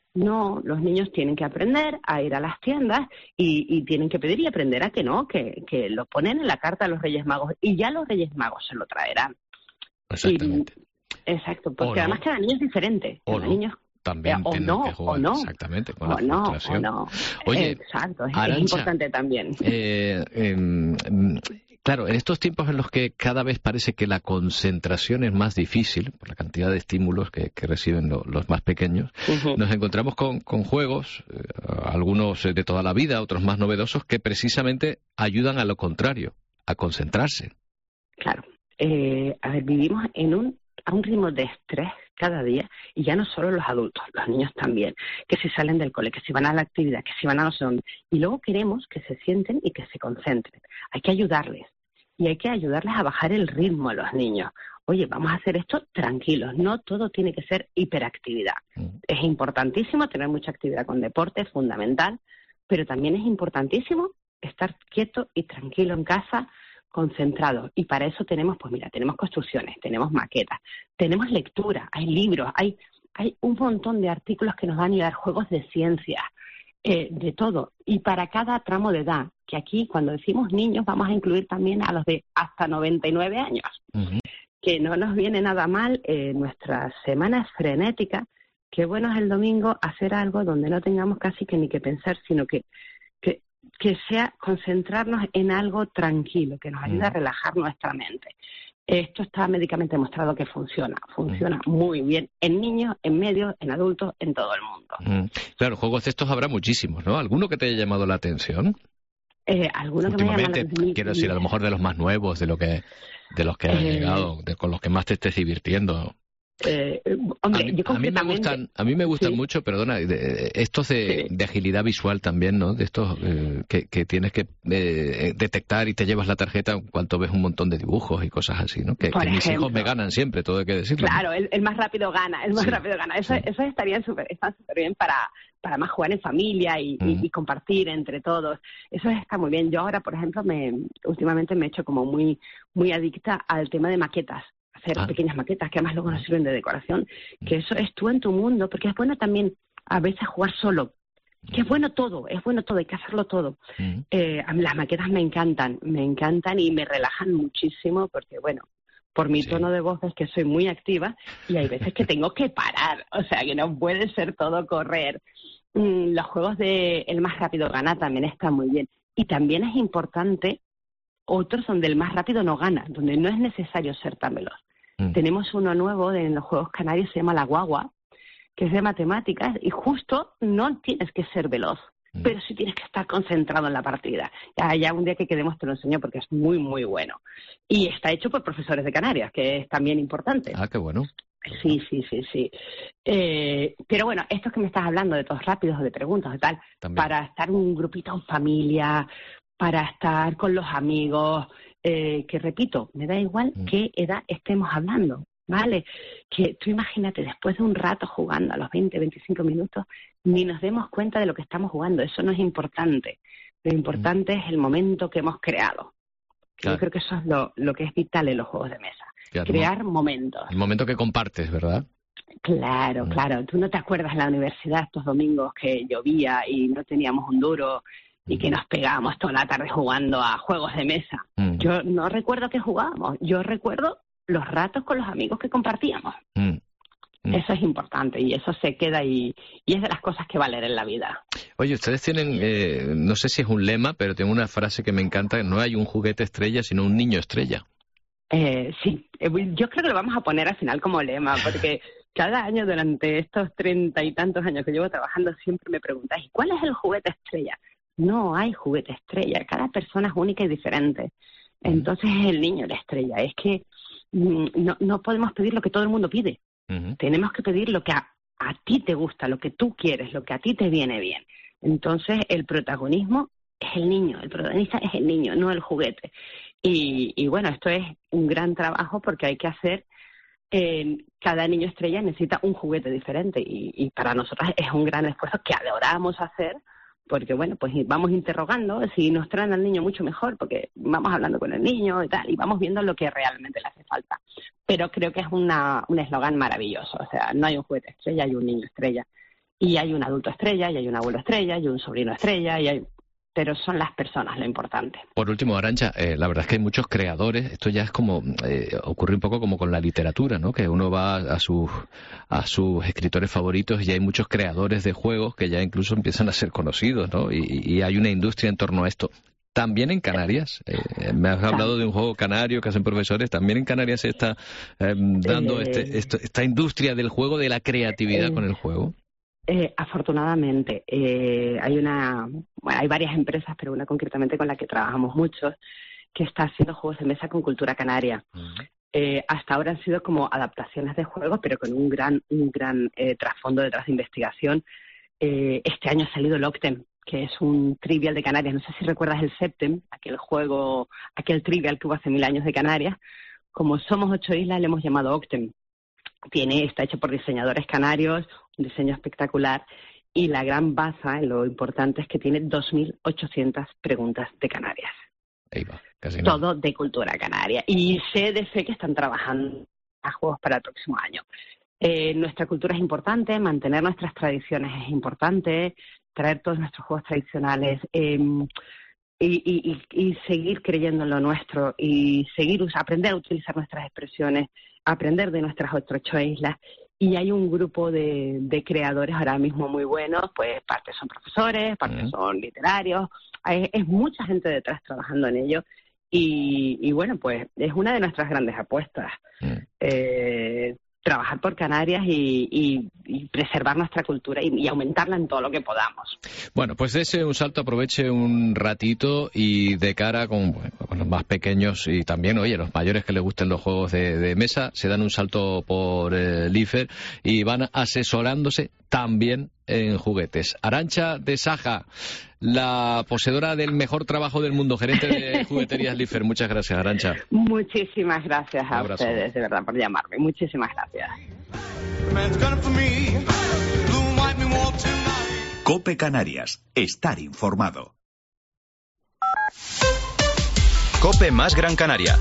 No, los niños tienen que aprender a ir a las tiendas y, y tienen que pedir y aprender a que no, que, que lo ponen en la carta a los Reyes Magos y ya los Reyes Magos se lo traerán. Exactamente. Y, exacto, porque O no. además cada niño es diferente. O Cada no. niño También o tienen no, que jugar o no. exactamente con o la no, frustración. o no. Oye, exacto, es, Arantxa, es importante también. Eh, eh, claro, en estos tiempos en los que cada vez parece que la concentración es más difícil, por la cantidad de estímulos que, que reciben lo, los más pequeños, uh-huh. nos encontramos con, con juegos, eh, algunos de toda la vida, otros más novedosos, que precisamente ayudan a lo contrario, a concentrarse. Claro. Eh, a ver, vivimos en un, a un ritmo de estrés cada día, y ya no solo los adultos, los niños también, que si salen del cole, que si van a la actividad, que si van a no sé dónde, y luego queremos que se sienten y que se concentren. Hay que ayudarles, y hay que ayudarles a bajar el ritmo a los niños. Oye, vamos a hacer esto tranquilos, no todo tiene que ser hiperactividad. Mm. Es importantísimo tener mucha actividad con deporte, es fundamental, pero también es importantísimo estar quieto y tranquilo en casa, concentrados, y para eso tenemos, pues mira, tenemos construcciones, tenemos maquetas, tenemos lectura, hay libros, hay, hay un montón de artículos que nos van a ayudar, juegos de ciencia, eh, de todo, y para cada tramo de edad, que aquí cuando decimos niños vamos a incluir también a los de hasta noventa y nueve años, uh-huh. que no nos viene nada mal, eh, nuestra semana es frenética, qué bueno es el domingo hacer algo donde no tengamos casi que ni que pensar, sino que que que sea concentrarnos en algo tranquilo, que nos ayude a relajar nuestra mente. Esto está médicamente demostrado que funciona, funciona mm. muy bien en niños, en medios, en adultos, en todo el mundo. Mm. Claro, juegos de estos habrá muchísimos, ¿no? ¿Alguno que te haya llamado la atención? Eh, ¿Alguno que me haya llamado la atención? Quiero decir, a lo mejor de los más nuevos, de lo que de los que han eh... llegado, de, con los que más te estés divirtiendo. Eh, hombre, a, mí, yo a mí me gustan, a mí me gustan sí. mucho, perdona, de, de, estos de, sí. de agilidad visual también, ¿no? De estos eh, que, que tienes que eh, detectar y te llevas la tarjeta en cuanto ves un montón de dibujos y cosas así, ¿no? Que, que mis hijos me ganan siempre, todo hay que decirlo. Claro, ¿no? el, el más rápido gana, el más sí. rápido gana. Eso, sí. eso estaría súper, está súper bien para, para más jugar en familia y, mm. y, y compartir entre todos. Eso está muy bien. Yo ahora, por ejemplo, me últimamente me he hecho como muy, muy adicta al tema de maquetas. Hacer ah. pequeñas maquetas que además luego nos sirven de decoración, que eso es tú en tu mundo, porque es bueno también a veces jugar solo, que es bueno todo, es bueno todo, hay que hacerlo todo. Mm. Eh, a mí las maquetas me encantan, me encantan y me relajan muchísimo, porque bueno, por mi sí. tono de voz es que soy muy activa y hay veces que tengo que parar, o sea que no puede ser todo correr. Mm, los juegos de El más rápido gana también están muy bien, y también es importante otros donde el más rápido no gana, donde no es necesario ser tan veloz. Mm. Tenemos uno nuevo en los Juegos Canarios, se llama La Guagua, que es de matemáticas, y justo no tienes que ser veloz, mm. pero sí tienes que estar concentrado en la partida. Ya, ya un día que quedemos te lo enseño porque es muy, muy bueno. Y está hecho por profesores de Canarias, que es también importante. Ah, qué bueno. Sí, sí, sí, sí. Eh, pero bueno, esto que me estás hablando de todos rápidos, de preguntas y tal, también. Para estar un grupito en familia, para estar con los amigos, eh, que repito, me da igual mm. qué edad estemos hablando, ¿vale? Que tú imagínate, después de un rato jugando, a los veinte, veinticinco minutos, ni nos demos cuenta de lo que estamos jugando, eso no es importante. Lo importante mm. es el momento que hemos creado. Claro. Yo creo que eso es lo, lo que es vital en los juegos de mesa, claro, crear no. momentos. El momento que compartes, ¿verdad? Claro, mm. claro. Tú no te acuerdas en la universidad estos domingos que llovía y no teníamos un duro y que nos pegábamos toda la tarde jugando a juegos de mesa. Mm. Yo no recuerdo que jugábamos, yo recuerdo los ratos con los amigos que compartíamos. Mm. Mm. Eso es importante y eso se queda y, y es de las cosas que valen en la vida. Oye, ustedes tienen, eh, no sé si es un lema, pero tengo una frase que me encanta, no hay un juguete estrella, sino un niño estrella. Eh, sí, yo creo que lo vamos a poner al final como lema, porque cada año durante estos treinta y tantos años que llevo trabajando siempre me preguntáis, ¿cuál es el juguete estrella? No hay juguete estrella, cada persona es única y diferente. Entonces es el niño la estrella. Es que mm, no, no podemos pedir lo que todo el mundo pide. Uh-huh. Tenemos que pedir lo que a, a ti te gusta, lo que tú quieres, lo que a ti te viene bien. Entonces el protagonismo es el niño, el protagonista es el niño, no el juguete. Y, y bueno, esto es un gran trabajo porque hay que hacer... Eh, cada niño estrella necesita un juguete diferente y, y para nosotros es un gran esfuerzo que adoramos hacer. Porque, bueno, pues vamos interrogando, si nos traen al niño mucho mejor, porque vamos hablando con el niño y tal, y vamos viendo lo que realmente le hace falta. Pero creo que es una, un eslogan maravilloso, o sea, no hay un juguete estrella, hay un niño estrella. Y hay un adulto estrella, y hay un abuelo estrella, y un sobrino estrella, y hay... pero son las personas lo importante. Por último, Arantxa, eh, la verdad es que hay muchos creadores, esto ya es como, eh, ocurre un poco como con la literatura, ¿no? Que uno va a sus, a sus escritores favoritos y hay muchos creadores de juegos que ya incluso empiezan a ser conocidos, ¿no? Y, y hay una industria en torno a esto. También en Canarias, eh, me has hablado de un juego canario que hacen profesores, también en Canarias se está eh, dando eh, este, esto, esta industria del juego, de la creatividad eh, con el juego. Eh, afortunadamente, eh, hay una, bueno, hay varias empresas, pero una concretamente con la que trabajamos mucho, que está haciendo juegos de mesa con cultura canaria. Uh-huh. Eh, hasta ahora han sido como adaptaciones de juegos, pero con un gran, un gran eh, trasfondo detrás de investigación. Eh, este año ha salido el Octem, que es un trivial de Canarias. No sé si recuerdas el Septem, aquel juego, aquel trivial que hubo hace mil años de Canarias. Como somos ocho islas, le hemos llamado Octem. Tiene, está hecho por diseñadores canarios, un diseño espectacular, y la gran baza, lo importante es que tiene dos mil ochocientas preguntas de Canarias. Ahí va, casi Todo nada. de cultura canaria. Y sé de fe que están trabajando a juegos para el próximo año. Eh, nuestra cultura es importante, mantener nuestras tradiciones es importante, traer todos nuestros juegos tradicionales eh, y, y, y, y seguir creyendo en lo nuestro y seguir aprender a utilizar nuestras expresiones, aprender de nuestras ocho islas. Y hay un grupo de, de creadores ahora mismo muy buenos, pues parte son profesores, parte uh-huh. son literarios, hay, es mucha gente detrás trabajando en ello y, y bueno, pues es una de nuestras grandes apuestas. Uh-huh. Eh, trabajar por Canarias y, y, y preservar nuestra cultura y, y aumentarla en todo lo que podamos. Bueno, pues dese un salto, aproveche un ratito y de cara con, bueno, con los más pequeños y también, oye, los mayores que les gusten los juegos de, de mesa, se dan un salto por eh, Lifer y van asesorándose también en juguetes. Arantxa de Saja, la poseedora del mejor trabajo del mundo, gerente de jugueterías Lifer. Muchas gracias, Arantxa. Muchísimas gracias a ustedes, de verdad, por llamarme. Muchísimas gracias. COPE Canarias. Estar informado. COPE más Gran Canaria.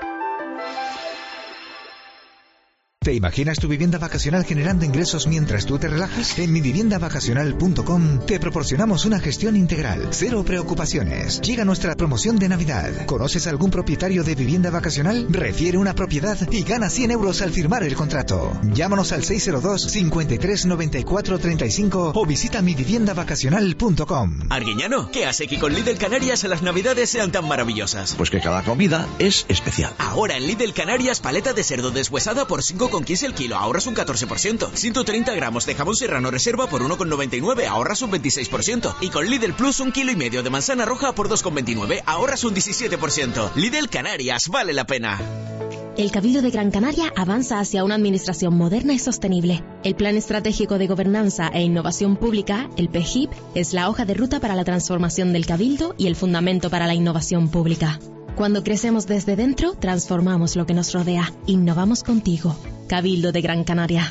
¿Te imaginas tu vivienda vacacional generando ingresos mientras tú te relajas? En mi vivienda vacacional punto com te proporcionamos una gestión integral, cero preocupaciones. Llega nuestra promoción de Navidad. ¿Conoces algún propietario de vivienda vacacional? Refiere una propiedad y gana cien euros al firmar el contrato. Llámanos al seis cero dos, cincuenta y tres, noventa y cuatro, treinta y cinco o visita mi vivienda vacacional punto com. Arguiñano, ¿qué hace que con Lidl Canarias las Navidades sean tan maravillosas? Pues que cada comida es especial. Ahora en Lidl Canarias, paleta de cerdo deshuesada por cinco con quince el kilo, ahorras un catorce por ciento. ciento treinta gramos de jamón serrano reserva por uno con noventa y nueve, ahorras un veintiséis por ciento. Y con Lidl Plus, un kilo y medio de manzana roja por dos con veintinueve, ahorras un diecisiete por ciento. Lidl Canarias, vale la pena. El Cabildo de Gran Canaria avanza hacia una administración moderna y sostenible. El Plan Estratégico de Gobernanza e Innovación Pública, el P E G I P, es la hoja de ruta para la transformación del Cabildo y el fundamento para la innovación pública. Cuando crecemos desde dentro, transformamos lo que nos rodea. Innovamos contigo. Cabildo de Gran Canaria.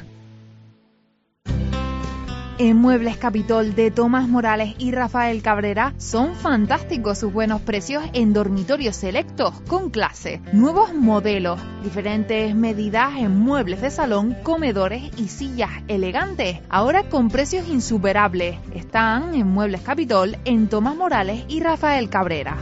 En Muebles Capitol de Tomás Morales y Rafael Cabrera son fantásticos sus buenos precios en dormitorios selectos con clase. Nuevos modelos, diferentes medidas en muebles de salón, comedores y sillas elegantes. Ahora con precios insuperables. Están en Muebles Capitol en Tomás Morales y Rafael Cabrera.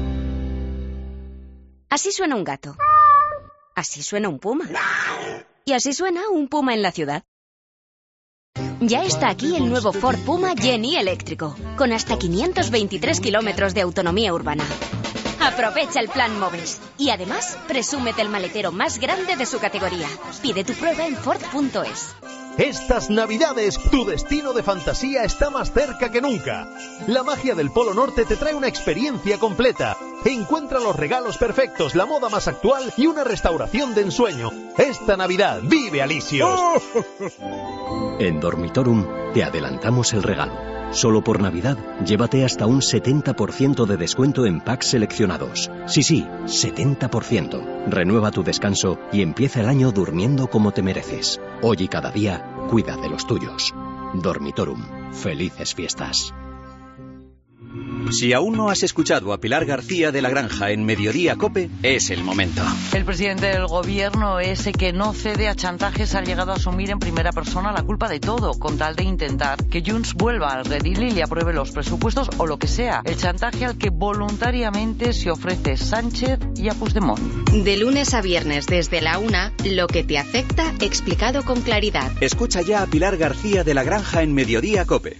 Así suena un gato. Así suena un puma. Y así suena un puma en la ciudad. Ya está aquí el nuevo Ford Puma Jenny eléctrico, con hasta quinientos veintitrés kilómetros de autonomía urbana. Aprovecha el plan Moves y además presúmete el maletero más grande de su categoría. Pide tu prueba en Ford punto es. Estas Navidades, tu destino de fantasía está más cerca que nunca. La magia del Polo Norte te trae una experiencia completa. Encuentra los regalos perfectos, la moda más actual y una restauración de ensueño. Esta Navidad, vive Alisios. En Dormitorum te adelantamos el regalo. Solo por Navidad, llévate hasta un setenta por ciento de descuento en packs seleccionados. Sí, sí, setenta por ciento. Renueva tu descanso y empieza el año durmiendo como te mereces. Hoy y cada día, cuida de los tuyos. Dormitorum. Felices fiestas. Si aún no has escuchado a Pilar García de la Granja en Mediodía COPE, es el momento. El presidente del gobierno, ese que no cede a chantajes, ha llegado a asumir en primera persona la culpa de todo, con tal de intentar que Junts vuelva al redil y le apruebe los presupuestos o lo que sea. El chantaje al que voluntariamente se ofrece Sánchez y a Puigdemont. De lunes a viernes desde la una, lo que te afecta explicado con claridad. Escucha ya a Pilar García de la Granja en Mediodía COPE.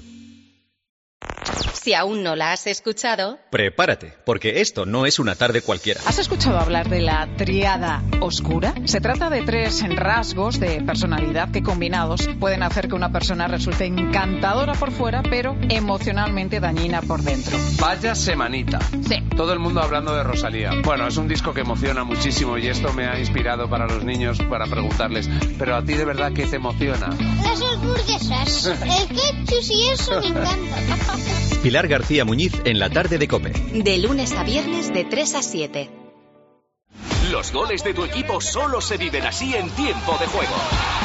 Si aún no la has escuchado, prepárate, porque esto no es una tarde cualquiera. ¿Has escuchado hablar de la tríada oscura? Se trata de tres rasgos de personalidad que combinados pueden hacer que una persona resulte encantadora por fuera, pero emocionalmente dañina por dentro. Vaya semanita. Sí. Todo el mundo hablando de Rosalía. Bueno, es un disco que emociona muchísimo y esto me ha inspirado para los niños para preguntarles, ¿pero a ti de verdad qué te emociona? Las hamburguesas, el ketchup y eso me encanta. Pilar García Muñiz en la tarde de COPE. De lunes a viernes de tres a siete. Los goles de tu equipo solo se viven así en tiempo de juego.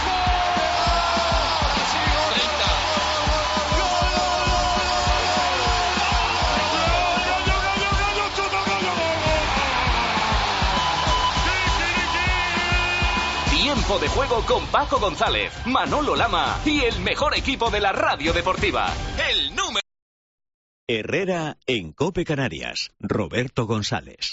Tiempo de juego con Paco González, Manolo Lama y el mejor equipo de la radio deportiva. El número... Herrera en COPE Canarias. Roberto González.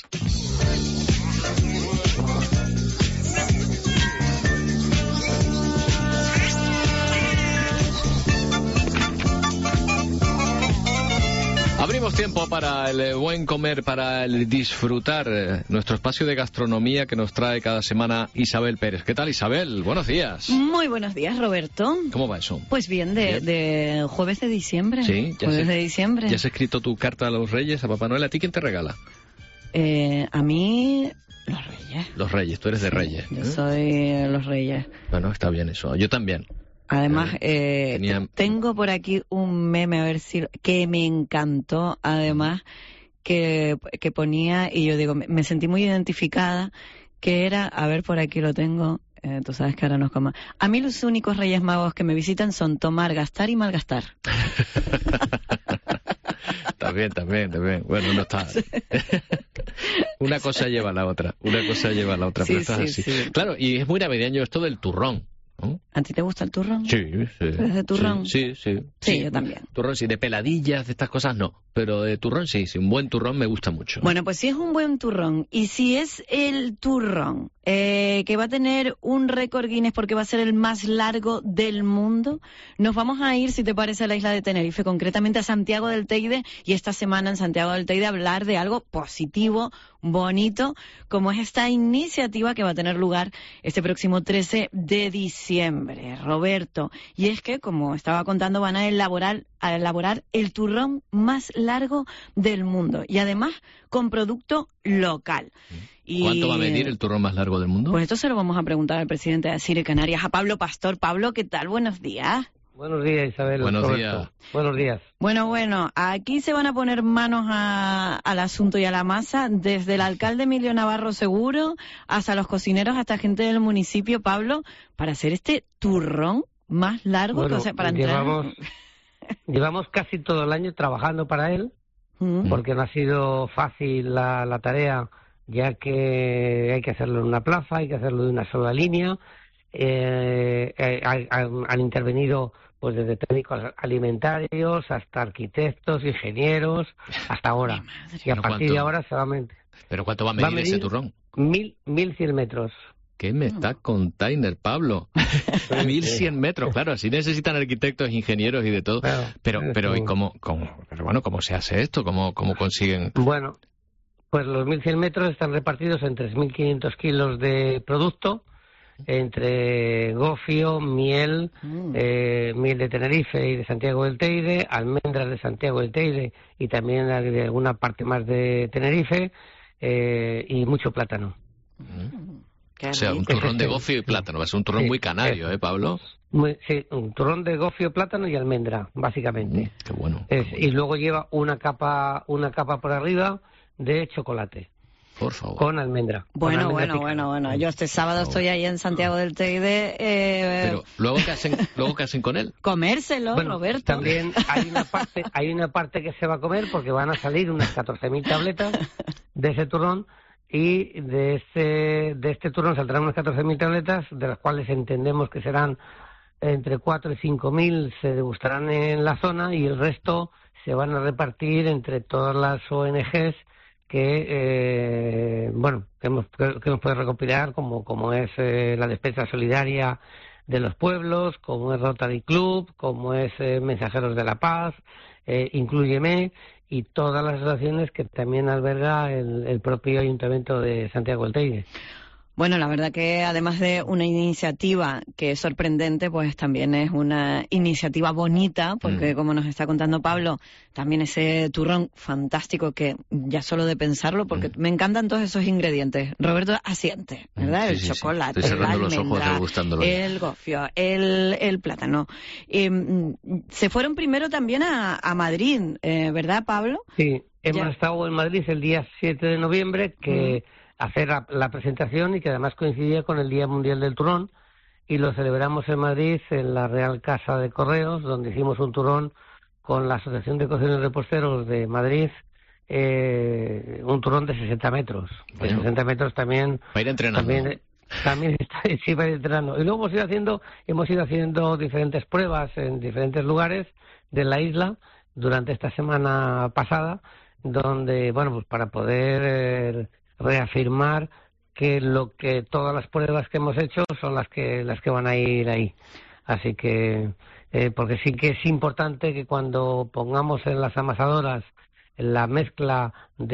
Abrimos tiempo para el buen comer, para el disfrutar. Nuestro espacio de gastronomía que nos trae cada semana Isabel Pérez. ¿Qué tal, Isabel? Buenos días. Muy buenos días, Roberto. ¿Cómo va eso? Pues bien, de, bien. de jueves de diciembre. Sí, ya jueves sé, de diciembre. ¿Ya has escrito tu carta a los Reyes, a Papá Noel? ¿A ti quién te regala? Eh, a mí... Los Reyes. Los Reyes, tú eres de sí, Reyes. Yo ¿eh? soy los Reyes. Bueno, está bien eso. Yo también. Además, eh, Tenía... tengo por aquí un meme, a ver si... que me encantó, además, que, que ponía, y yo digo, me, me sentí muy identificada, que era, a ver, por aquí lo tengo, eh, tú sabes que ahora nos coma. A mí los únicos Reyes Magos que me visitan son tomar, gastar y malgastar. También, también, también. Bueno, no está... Una cosa lleva a la otra, una cosa lleva a la otra, sí, pero estás sí, así. Sí. Claro, y es muy navideño esto del turrón. ¿No? ¿A ti te gusta el turrón? Sí, sí. ¿Eres de turrón? Sí, sí, sí. Sí, sí, yo también. Turrón sí, de peladillas, de estas cosas no. Pero de turrón sí, sí, un buen turrón me gusta mucho. Bueno, pues si es un buen turrón y si es el turrón eh, que va a tener un récord Guinness porque va a ser el más largo del mundo, nos vamos a ir, si te parece, a la isla de Tenerife, concretamente a Santiago del Teide, y esta semana en Santiago del Teide hablar de algo positivo, bonito, como es esta iniciativa que va a tener lugar este próximo trece de diciembre, Roberto. Y es que, como estaba contando, van a elaborar, a elaborar el turrón más largo del mundo y además con producto local. Y, ¿cuánto va a medir el turrón más largo del mundo? Pues esto se lo vamos a preguntar al presidente de Asir Canarias, a Pablo Pastor. Pablo, ¿qué tal? Buenos días. Buenos días, Isabel. Buenos Roberto. días. Buenos días. Bueno, bueno, aquí se van a poner manos a, al asunto y a la masa, desde el alcalde Emilio Navarro Seguro hasta los cocineros, hasta gente del municipio, Pablo, para hacer este turrón más largo, bueno, que, o sea, para entrar... Llevamos, llevamos casi todo el año trabajando para él, mm. porque no ha sido fácil la, la tarea, ya que hay que hacerlo en una plaza, hay que hacerlo de una sola línea. Eh, eh, han, han intervenido pues desde técnicos alimentarios hasta arquitectos, ingenieros, hasta ahora. Y a partir de ahora solamente. ¿Pero cuánto va a medir, va a medir ese turrón? Mil, mil cien metros. ¿Qué me está container, Pablo? Mil cien metros, claro, así necesitan arquitectos, ingenieros y de todo. Claro, pero, pero, ¿y cómo, cómo, pero bueno, cómo se hace esto? ¿Cómo, cómo consiguen? Bueno, pues los mil cien metros están repartidos en tres mil quinientos kilos de producto, entre gofio, miel, mm. eh, miel de Tenerife y de Santiago del Teide, almendras de Santiago del Teide y también de alguna parte más de Tenerife, eh, y mucho plátano. Mm. O sea, un turrón de gofio y plátano. Va a ser un turrón sí, muy canario, ¿eh, Pablo? Muy, sí, un turrón de gofio, plátano y almendra, básicamente. Mm, qué bueno. Es, qué bueno. Y luego lleva una capa, una capa por arriba de chocolate. Por favor. Con almendra. Bueno, con almendra bueno, bueno, bueno. Yo este sábado estoy ahí en Santiago del Teide. Eh, Pero luego qué hacen, luego qué hacen con él. Comérselo, bueno, Roberto. También hay una parte, hay una parte que se va a comer porque van a salir unas catorce mil tabletas de ese turrón. Y de este, de este turno saldrán unas catorce mil tabletas, de las cuales entendemos que serán entre cuatro y cinco mil se degustarán en la zona y el resto se van a repartir entre todas las O N Ges que, eh, bueno, que hemos, que hemos podido recopilar, como, como es eh, la Despensa Solidaria de los Pueblos, como es Rotary Club, como es eh, Mensajeros de la Paz, eh, Inclúyeme, y todas las asociaciones que también alberga el, el propio Ayuntamiento de Santiago del Teide. Bueno, la verdad que además de una iniciativa que es sorprendente, pues también es una iniciativa bonita, porque mm. como nos está contando Pablo, también ese turrón fantástico que ya solo de pensarlo, porque mm. me encantan todos esos ingredientes. Roberto asiente, ¿verdad? Sí, el sí, chocolate, sí. la los almendra, ojos el gofio, el, el plátano. Eh, se fueron primero también a, a Madrid, eh, ¿verdad, Pablo? Sí, hemos ya. estado en Madrid el día siete de noviembre, que... Mm. hacer la, la presentación y que además coincidía con el Día Mundial del Turrón y lo celebramos en Madrid en la Real Casa de Correos, donde hicimos un turrón con la Asociación de Cocineros y Reposteros de Madrid, eh, un turrón de sesenta metros. Bueno, de sesenta metros también... Va a ir entrenando. También, también está, sí, va a ir entrenando. Y luego hemos ido haciendo, hemos ido haciendo diferentes pruebas en diferentes lugares de la isla durante esta semana pasada, donde, bueno, pues para poder... Eh, reafirmar que lo que todas las pruebas que hemos hecho son las que las que van a ir ahí. Así que eh, porque sí que es importante que cuando pongamos en las amasadoras la mezcla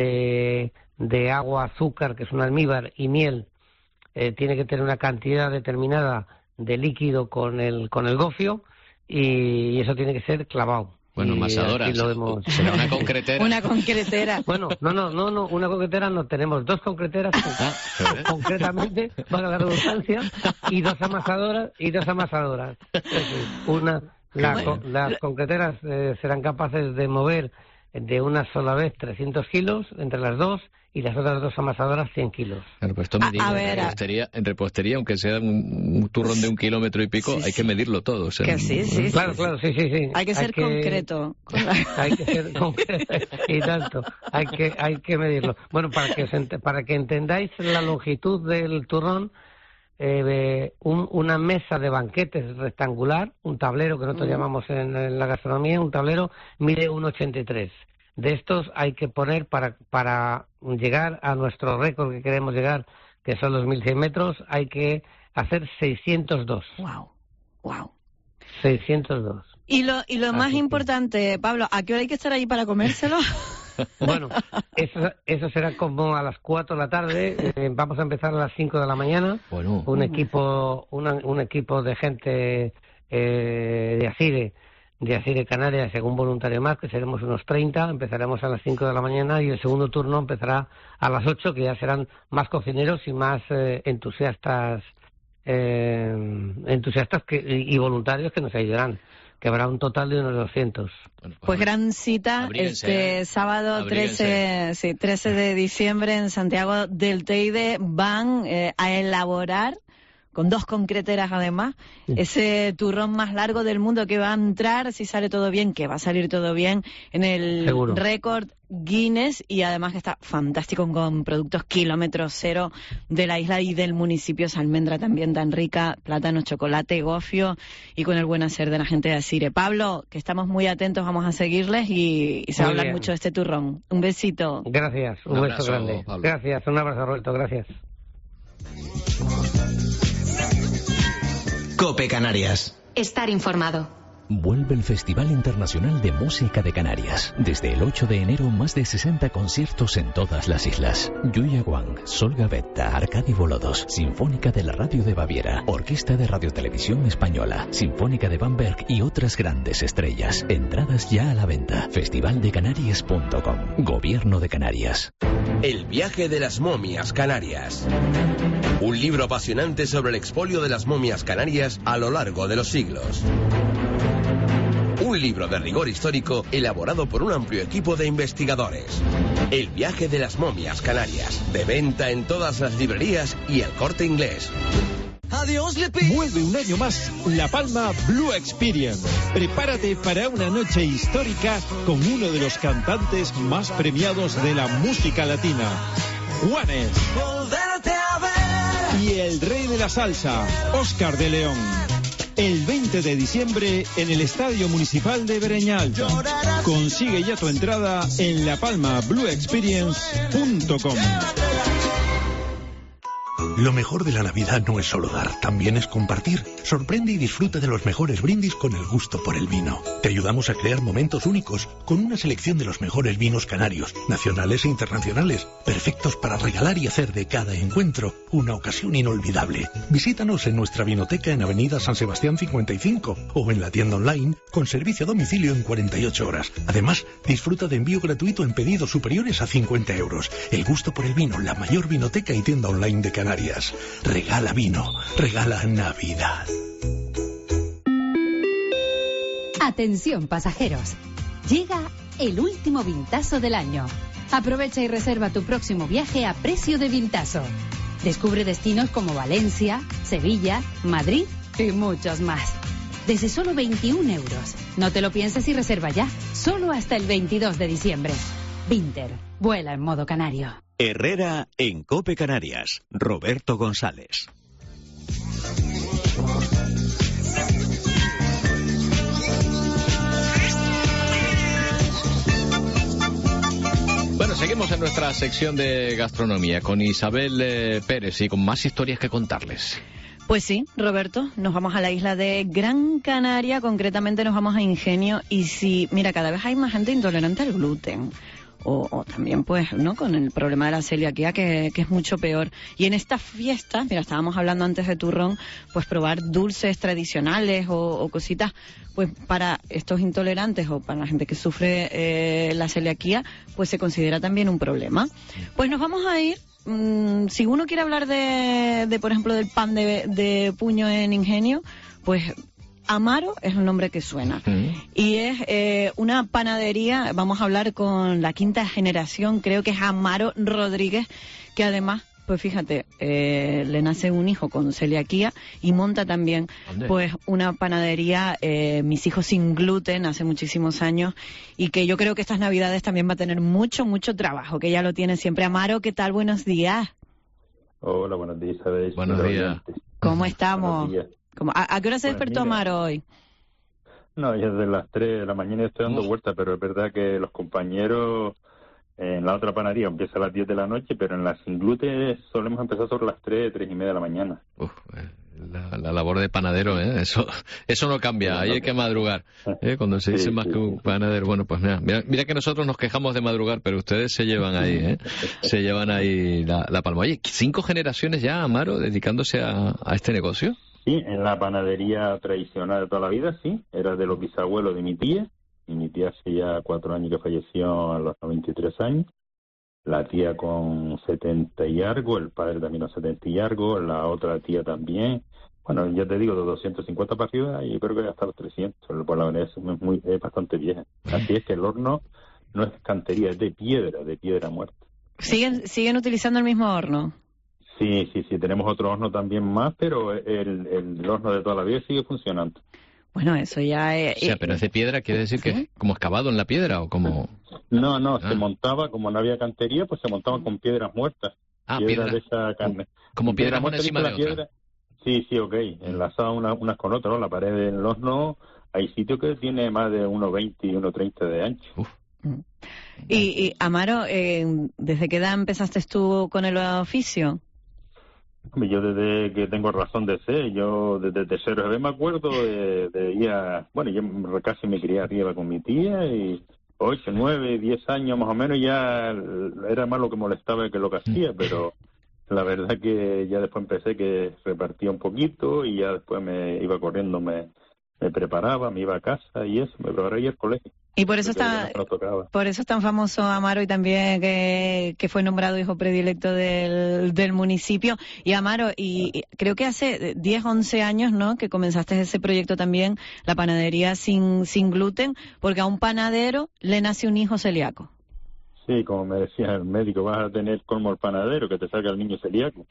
de de agua, azúcar, que es un almíbar, y miel, eh, tiene que tener una cantidad determinada de líquido con el con el gofio y, y eso tiene que ser clavado. Bueno, amasadoras. Hemos... Será una concretera. Una concretera. Bueno, no, no, no, no, una concretera no. Tenemos dos concreteras, ah, concretamente, para la redundancia, y dos amasadoras, y dos amasadoras. Una, la, bueno. Las concreteras eh, serán capaces de mover de una sola vez trescientos kilos entre las dos y las otras dos amasadoras cien kilos. Claro, pues esto medir, a, a ver, en, repostería, en repostería, aunque sea un, un turrón de un kilómetro y pico, sí, hay que medirlo todo. O sea, que sí, sí, claro, sí, claro, sí, sí, sí. Hay que ser hay que, concreto. Hay que ser concreto y tanto. Hay que, hay que medirlo. Bueno, para que para que entendáis la longitud del turrón, eh, un, una mesa de banquetes rectangular, un tablero que nosotros mm. llamamos en, en la gastronomía, un tablero mide uno ochenta y tres. De estos hay que poner para para llegar a nuestro récord que queremos llegar, que son los mil cien metros, hay que hacer seiscientos dos. Wow, wow. seiscientos dos. Y lo y lo Así más que... importante, Pablo, ¿a qué hora hay que estar ahí para comérselo? Bueno, eso, eso será como a las cuatro de la tarde. Eh, vamos a empezar a las cinco de la mañana. Bueno. Un equipo, una, un equipo de gente eh, de Asire, de Asire Canarias, según voluntario más, que seremos unos treinta. Empezaremos a las cinco de la mañana y el segundo turno empezará a las ocho, que ya serán más cocineros y más eh, entusiastas, eh, entusiastas que, y, y voluntarios que nos ayudarán, que habrá un total de unos doscientos. Bueno, pues, pues gran cita abríguense, este sábado trece, sí, trece de diciembre en Santiago del Teide. Van eh, a elaborar, con dos concreteras además, sí, ese turrón más largo del mundo, que va a entrar, si sale todo bien, que va a salir todo bien, en el Seguro. récord Guinness, y además que está fantástico con productos kilómetro cero de la isla y del municipio, esa almendra también tan rica, plátano, chocolate, gofio, y con el buen hacer de la gente de Asire. Pablo, que estamos muy atentos, vamos a seguirles y, y se va a hablar bien. mucho de este turrón. Un besito. Gracias, un, un beso abrazo, grande. Pablo. Gracias, un abrazo, Roberto, gracias. COPE Canarias. Estar informado. Vuelve el Festival Internacional de Música de Canarias. Desde el ocho de enero, más de sesenta conciertos en todas las islas. Yuya Wang, Sol Gavetta, Arcadi Bolodos, Sinfónica de la Radio de Baviera, Orquesta de Radiotelevisión Española, Sinfónica de Bamberg y otras grandes estrellas. Entradas ya a la venta. festival de canarias punto com. Gobierno de Canarias. El viaje de las momias canarias. Un libro apasionante sobre el expolio de las momias canarias a lo largo de los siglos. Un libro de rigor histórico elaborado por un amplio equipo de investigadores. El viaje de las momias canarias. De venta en todas las librerías y El Corte Inglés. Adiós, Lepi. Vuelve un año más La Palma Blue Experience. Prepárate para una noche histórica con uno de los cantantes más premiados de la música latina, Juanes. Y el rey de la salsa, Óscar de León. El veinte de diciembre en el Estadio Municipal de Breñal. Consigue ya tu entrada en la palma blue experience punto com. Lo mejor de la Navidad no es solo dar, también es compartir. Sorprende y disfruta de los mejores brindis con el gusto por el vino. Te ayudamos a crear momentos únicos con una selección de los mejores vinos canarios, nacionales e internacionales, perfectos para regalar y hacer de cada encuentro una ocasión inolvidable. Visítanos en nuestra vinoteca en Avenida San Sebastián cincuenta y cinco o en la tienda online con servicio a domicilio en cuarenta y ocho horas. Además, disfruta de envío gratuito en pedidos superiores a cincuenta euros. El gusto por el vino, la mayor vinoteca y tienda online de Canarias. Regala vino, regala Navidad. Atención pasajeros, llega el último vintazo del año. Aprovecha y reserva tu próximo viaje a precio de vintazo. Descubre destinos como Valencia, Sevilla, Madrid y muchos más. Desde solo veintiún euros. No te lo pienses y reserva ya, solo hasta el veintidós de diciembre. Vinter, vuela en modo canario. Herrera en COPE Canarias. Roberto González. Bueno, seguimos en nuestra sección de gastronomía con Isabel eh, Pérez y con más historias que contarles. Pues sí, Roberto, nos vamos a la isla de Gran Canaria, concretamente nos vamos a Ingenio, y si, mira, cada vez hay más gente intolerante al gluten. O, o también, pues, ¿no?, con el problema de la celiaquía, que, que es mucho peor. Y en estas fiestas, mira, estábamos hablando antes de turrón, pues probar dulces tradicionales o, o cositas, pues para estos intolerantes o para la gente que sufre eh, la celiaquía, pues se considera también un problema. Pues nos vamos a ir, mmm, si uno quiere hablar de, de, por ejemplo, del pan de, de puño en Ingenio, pues Amaro es el nombre que suena. Mm. Y es eh, una panadería, vamos a hablar con la quinta generación, creo que es Amaro Rodríguez, que además, pues fíjate, eh, le nace un hijo con celiaquía y monta también ¿Dónde? pues una panadería, eh, Mis Hijos Sin Gluten, hace muchísimos años, y que yo creo que estas navidades también va a tener mucho, mucho trabajo, que ya lo tiene siempre. Amaro, ¿qué tal? Buenos días. Hola, buenos días, Isabel. Buenos días. ¿Cómo estamos? Buenos días. ¿Cómo? ¿A, ¿A qué hora se Pues despertó mira, Amaro hoy? No, ya desde las tres de la mañana estoy dando vueltas, pero es verdad que los compañeros en la otra panadería empieza a las diez de la noche, pero en la sin gluten solemos empezar sobre las tres, tres y media de la mañana. Uf, la, la labor de panadero, ¿eh? Eso eso no cambia, ahí hay que madrugar, ¿eh? Cuando se dice sí, más sí, que un panadero. Bueno, pues mira, mira, mira que nosotros nos quejamos de madrugar, pero ustedes se llevan ahí, ¿eh? Se llevan ahí la, la palma. Oye, ¿cinco generaciones ya, Amaro, dedicándose a, a este negocio? Sí, en la panadería tradicional de toda la vida, sí. Era de los bisabuelos de mi tía. Y mi tía hace ya cuatro años que falleció a los noventa y tres años. La tía con setenta y algo, el padre también con setenta y algo, la otra tía también. Bueno, ya te digo, de doscientos cincuenta para arriba y yo creo que hasta los trescientos. Por la verdad es, muy, es bastante vieja. Así es que el horno no es cantería, es de piedra, de piedra muerta. ¿Siguen, siguen utilizando el mismo horno? Sí, sí, sí, tenemos otro horno también más, pero el, el horno de toda la vida sigue funcionando. Bueno, eso ya es... O sea, pero es de piedra, ¿quiere decir que es como excavado en la piedra o como...? No, no, ah. se montaba, como no había cantería, pues se montaban con piedras muertas. Ah, piedras piedra. de esa carne. Como piedras una encima de piedra, otra. Sí, sí, ok, enlazadas una, unas con otras, ¿no? La pared del horno, hay sitios que tiene más de uno veinte y uno treinta de ancho. Uf. Y, y Amaro, eh, ¿desde qué edad empezaste tú con el oficio? Yo desde que tengo razón de ser, yo desde tercero de me acuerdo de, de ir a, bueno, yo casi me crié arriba con mi tía y ocho, nueve, diez años más o menos ya era más lo que molestaba que lo que hacía, pero la verdad que ya después empecé que repartía un poquito y ya después me iba corriendo, me, me preparaba, me iba a casa y eso, me preparaba y al colegio. Y por eso está, por eso es tan famoso Amaro, y también que, que fue nombrado hijo predilecto del, del municipio. Y Amaro, y, y creo que hace diez, once años, ¿no?, que comenzaste ese proyecto también, la panadería sin, sin gluten, porque a un panadero le nace un hijo celíaco. Sí, como me decía el médico, vas a tener como el panadero, que te salga el niño celíaco.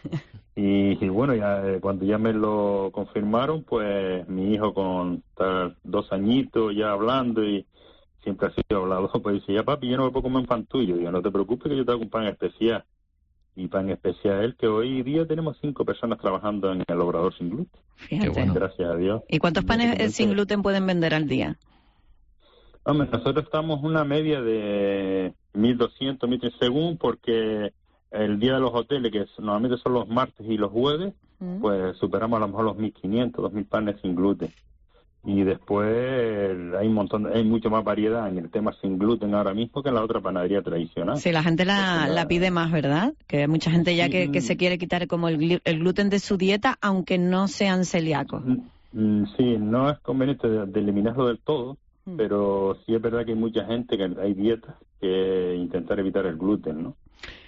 Y, y bueno, ya eh, cuando ya me lo confirmaron, pues mi hijo con tal, dos añitos ya hablando, y siempre ha sido hablador, pues dice, ya papi, yo no me puedo comer un pan tuyo. Digo, no te preocupes que yo te hago un pan especial. Y pan especial que hoy día tenemos cinco personas trabajando en el Obrador sin gluten. Fíjate. Bueno. Gracias a Dios. ¿Y cuántos panes sin gluten pueden vender al día? Hombre, nosotros estamos una media de mil doscientos, mil trescientos, según, porque el día de los hoteles, que normalmente son los martes y los jueves, mm. pues superamos a lo mejor los mil quinientos, dos mil panes sin gluten. Y después hay un montón, hay mucho más variedad en el tema sin gluten ahora mismo que en la otra panadería tradicional. Sí, la gente la, la pide más, ¿verdad? Que hay mucha gente ya sí, que, que se quiere quitar como el, el gluten de su dieta, aunque no sean celíacos. Sí, no es conveniente de, de eliminarlo del todo, mm. pero sí es verdad que hay mucha gente, que hay dietas que intentar evitar el gluten, ¿no?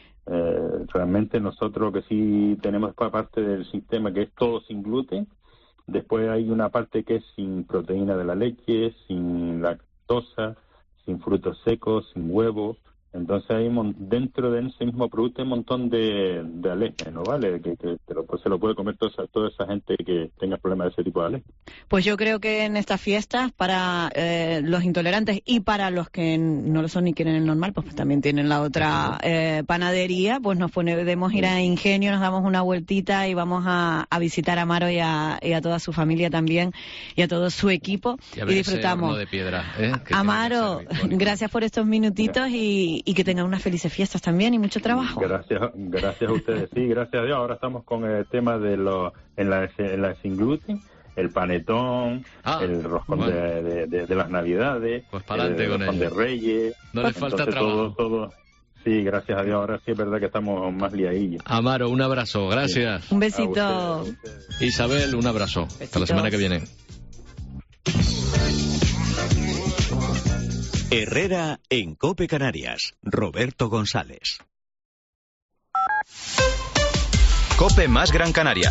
Eh, realmente nosotros que sí tenemos parte del sistema que es todo sin gluten. Después hay una parte que es sin proteína de la leche, sin lactosa, sin frutos secos, sin huevos. Entonces hay dentro de ese mismo producto hay un montón de, de alérgenos, ¿vale? Que, que te lo, pues se lo puede comer toda esa, toda esa gente que tenga problemas de ese tipo de alérgenos. Pues yo creo que en estas fiestas, para eh, los intolerantes y para los que no lo son ni quieren el normal, pues, pues también tienen la otra eh, panadería, pues nos podemos ir a Ingenio, nos damos una vueltita y vamos a, a visitar a Amaro y a, y a toda su familia también, y a todo su equipo, y, y disfrutamos. De piedra, ¿eh? Amaro, gracias por estos minutitos y y que tengan unas felices fiestas también y mucho trabajo. Gracias, gracias a ustedes. Sí, gracias a Dios. Ahora estamos con el tema de lo en la, en la sin gluten, el panetón, ah, el roscón bueno. de, de, de, de las Navidades, pues para adelante el con roscón ello. de Reyes. No les falta trabajo. Todo, todo. Sí, gracias a Dios. Ahora sí es verdad que estamos más liadillos. Amaro, un abrazo. Gracias. Sí. Un besito. Ustedes, ustedes. Isabel, un abrazo. Besitos. Hasta la semana que viene. Herrera en COPE Canarias. Roberto González. COPE más Gran Canaria.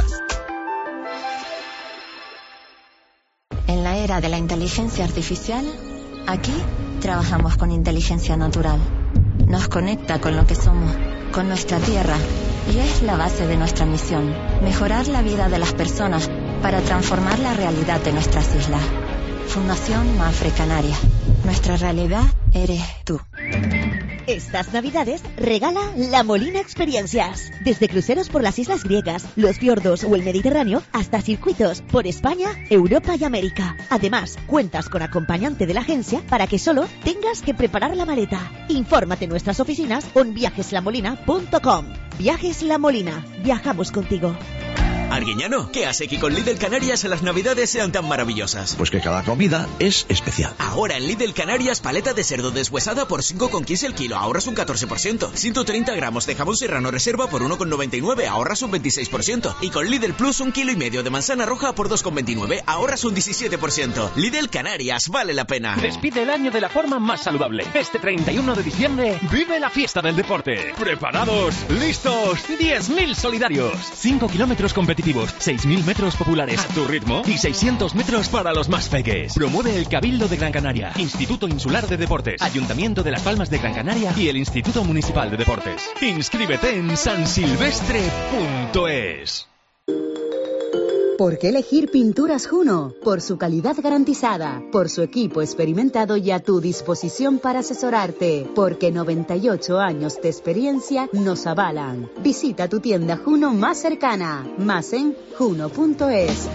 En la era de la inteligencia artificial, aquí trabajamos con inteligencia natural. Nos conecta con lo que somos, con nuestra tierra, y es la base de nuestra misión: mejorar la vida de las personas para transformar la realidad de nuestras islas. Fundación Mafre Canaria. Nuestra realidad eres tú. Estas Navidades regala La Molina Experiencias. Desde cruceros por las islas griegas, los fiordos o el Mediterráneo, hasta circuitos por España, Europa y América. Además, cuentas con acompañante de la agencia para que solo tengas que preparar la maleta. Infórmate en nuestras oficinas o en viajes la molina punto com. Viajes La Molina. Viajamos contigo. Arguiñano, ¿qué hace que con Lidl Canarias las navidades sean tan maravillosas? Pues que cada comida es especial. Ahora en Lidl Canarias, paleta de cerdo deshuesada por cinco con quince el kilo, ahorras un catorce por ciento. ciento treinta gramos de jamón serrano reserva por uno con noventa y nueve, ahorras un veintiséis por ciento. Y con Lidl Plus, un kilo y medio de manzana roja por dos con veintinueve, ahorras un diecisiete por ciento. Lidl Canarias, vale la pena. Despide el año de la forma más saludable. Este treinta y uno de diciembre, vive la fiesta del deporte. ¿Preparados? ¿Listos? diez mil solidarios. cinco kilómetros competitivos. seis mil metros populares a tu ritmo y seiscientos metros para los más peques. Promueve el Cabildo de Gran Canaria, Instituto Insular de Deportes, Ayuntamiento de Las Palmas de Gran Canaria y el Instituto Municipal de Deportes. Inscríbete en sansilvestre punto es. ¿Por qué elegir Pinturas Juno? Por su calidad garantizada, por su equipo experimentado y a tu disposición para asesorarte, porque noventa y ocho años de experiencia nos avalan. Visita tu tienda Juno más cercana, más en juno punto es.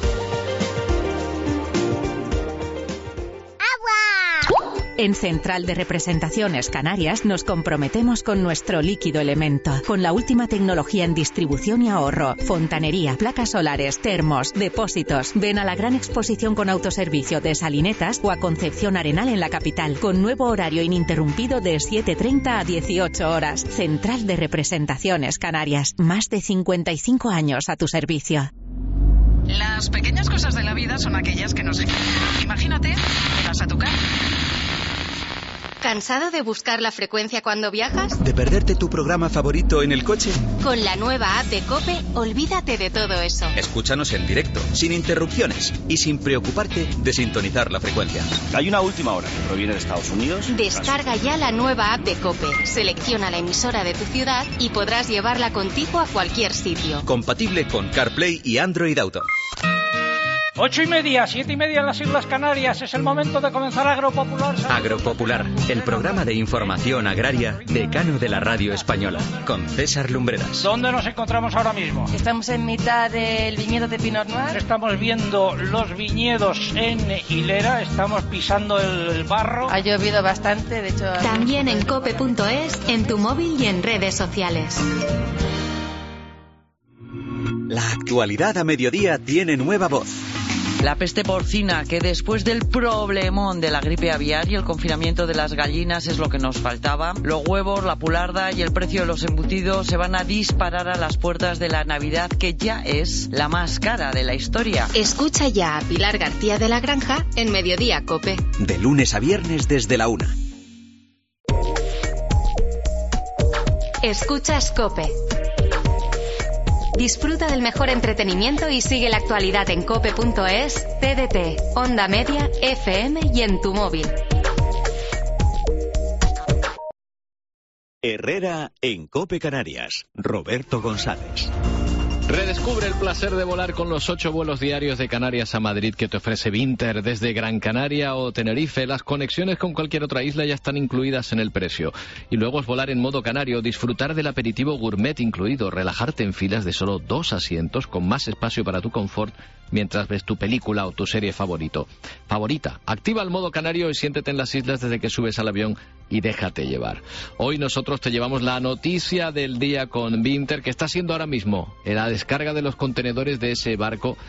En Central de Representaciones Canarias nos comprometemos con nuestro líquido elemento, con la última tecnología en distribución y ahorro, fontanería, placas solares, termos, depósitos. Ven a la gran exposición con autoservicio de Salinetas o a Concepción Arenal en la capital, con nuevo horario ininterrumpido de siete treinta a dieciocho horas. Central de Representaciones Canarias, más de cincuenta y cinco años a tu servicio. Las pequeñas cosas de la vida son aquellas que nos... Imagínate, llegas a tu casa. ¿Cansado de buscar la frecuencia cuando viajas? ¿De perderte tu programa favorito en el coche? Con la nueva app de COPE, olvídate de todo eso. Escúchanos en directo, sin interrupciones y sin preocuparte de sintonizar la frecuencia. Hay una última hora que proviene de Estados Unidos. Descarga ya la nueva app de COPE, selecciona la emisora de tu ciudad y podrás llevarla contigo a cualquier sitio. Compatible con CarPlay y Android Auto. Ocho y media, siete y media en las Islas Canarias. Es el momento de comenzar Agropopular. Agropopular, el programa de información agraria decano de la radio española, con César Lumbreras. ¿Dónde nos encontramos ahora mismo? Estamos en mitad del viñedo de Pinot Noir. Estamos viendo los viñedos en hilera, estamos pisando el barro. Ha llovido bastante, de hecho... También en cope punto es, en tu móvil y en redes sociales. La actualidad a mediodía tiene nueva voz. La peste porcina, que después del problemón de la gripe aviar y el confinamiento de las gallinas es lo que nos faltaba. Los huevos, la pularda y el precio de los embutidos se van a disparar a las puertas de la Navidad, que ya es la más cara de la historia. Escucha ya a Pilar García de la Granja en Mediodía Cope. De lunes a viernes desde la una. Escuchas Cope. Disfruta del mejor entretenimiento y sigue la actualidad en cope punto es, T D T, Onda Media, F M y en tu móvil. Herrera en Cope Canarias. Roberto González. Redescubre el placer de volar con los ocho vuelos diarios de Canarias a Madrid que te ofrece Vinter desde Gran Canaria o Tenerife. Las conexiones con cualquier otra isla ya están incluidas en el precio. Y luego es volar en modo canario, disfrutar del aperitivo gourmet incluido, relajarte en filas de solo dos asientos con más espacio para tu confort mientras ves tu película o tu serie favorito. Favorita. Activa el modo canario y siéntete en las islas desde que subes al avión y déjate llevar. Hoy nosotros te llevamos la noticia del día con Vinter, que está siendo ahora mismo en la descarga de los contenedores de ese barco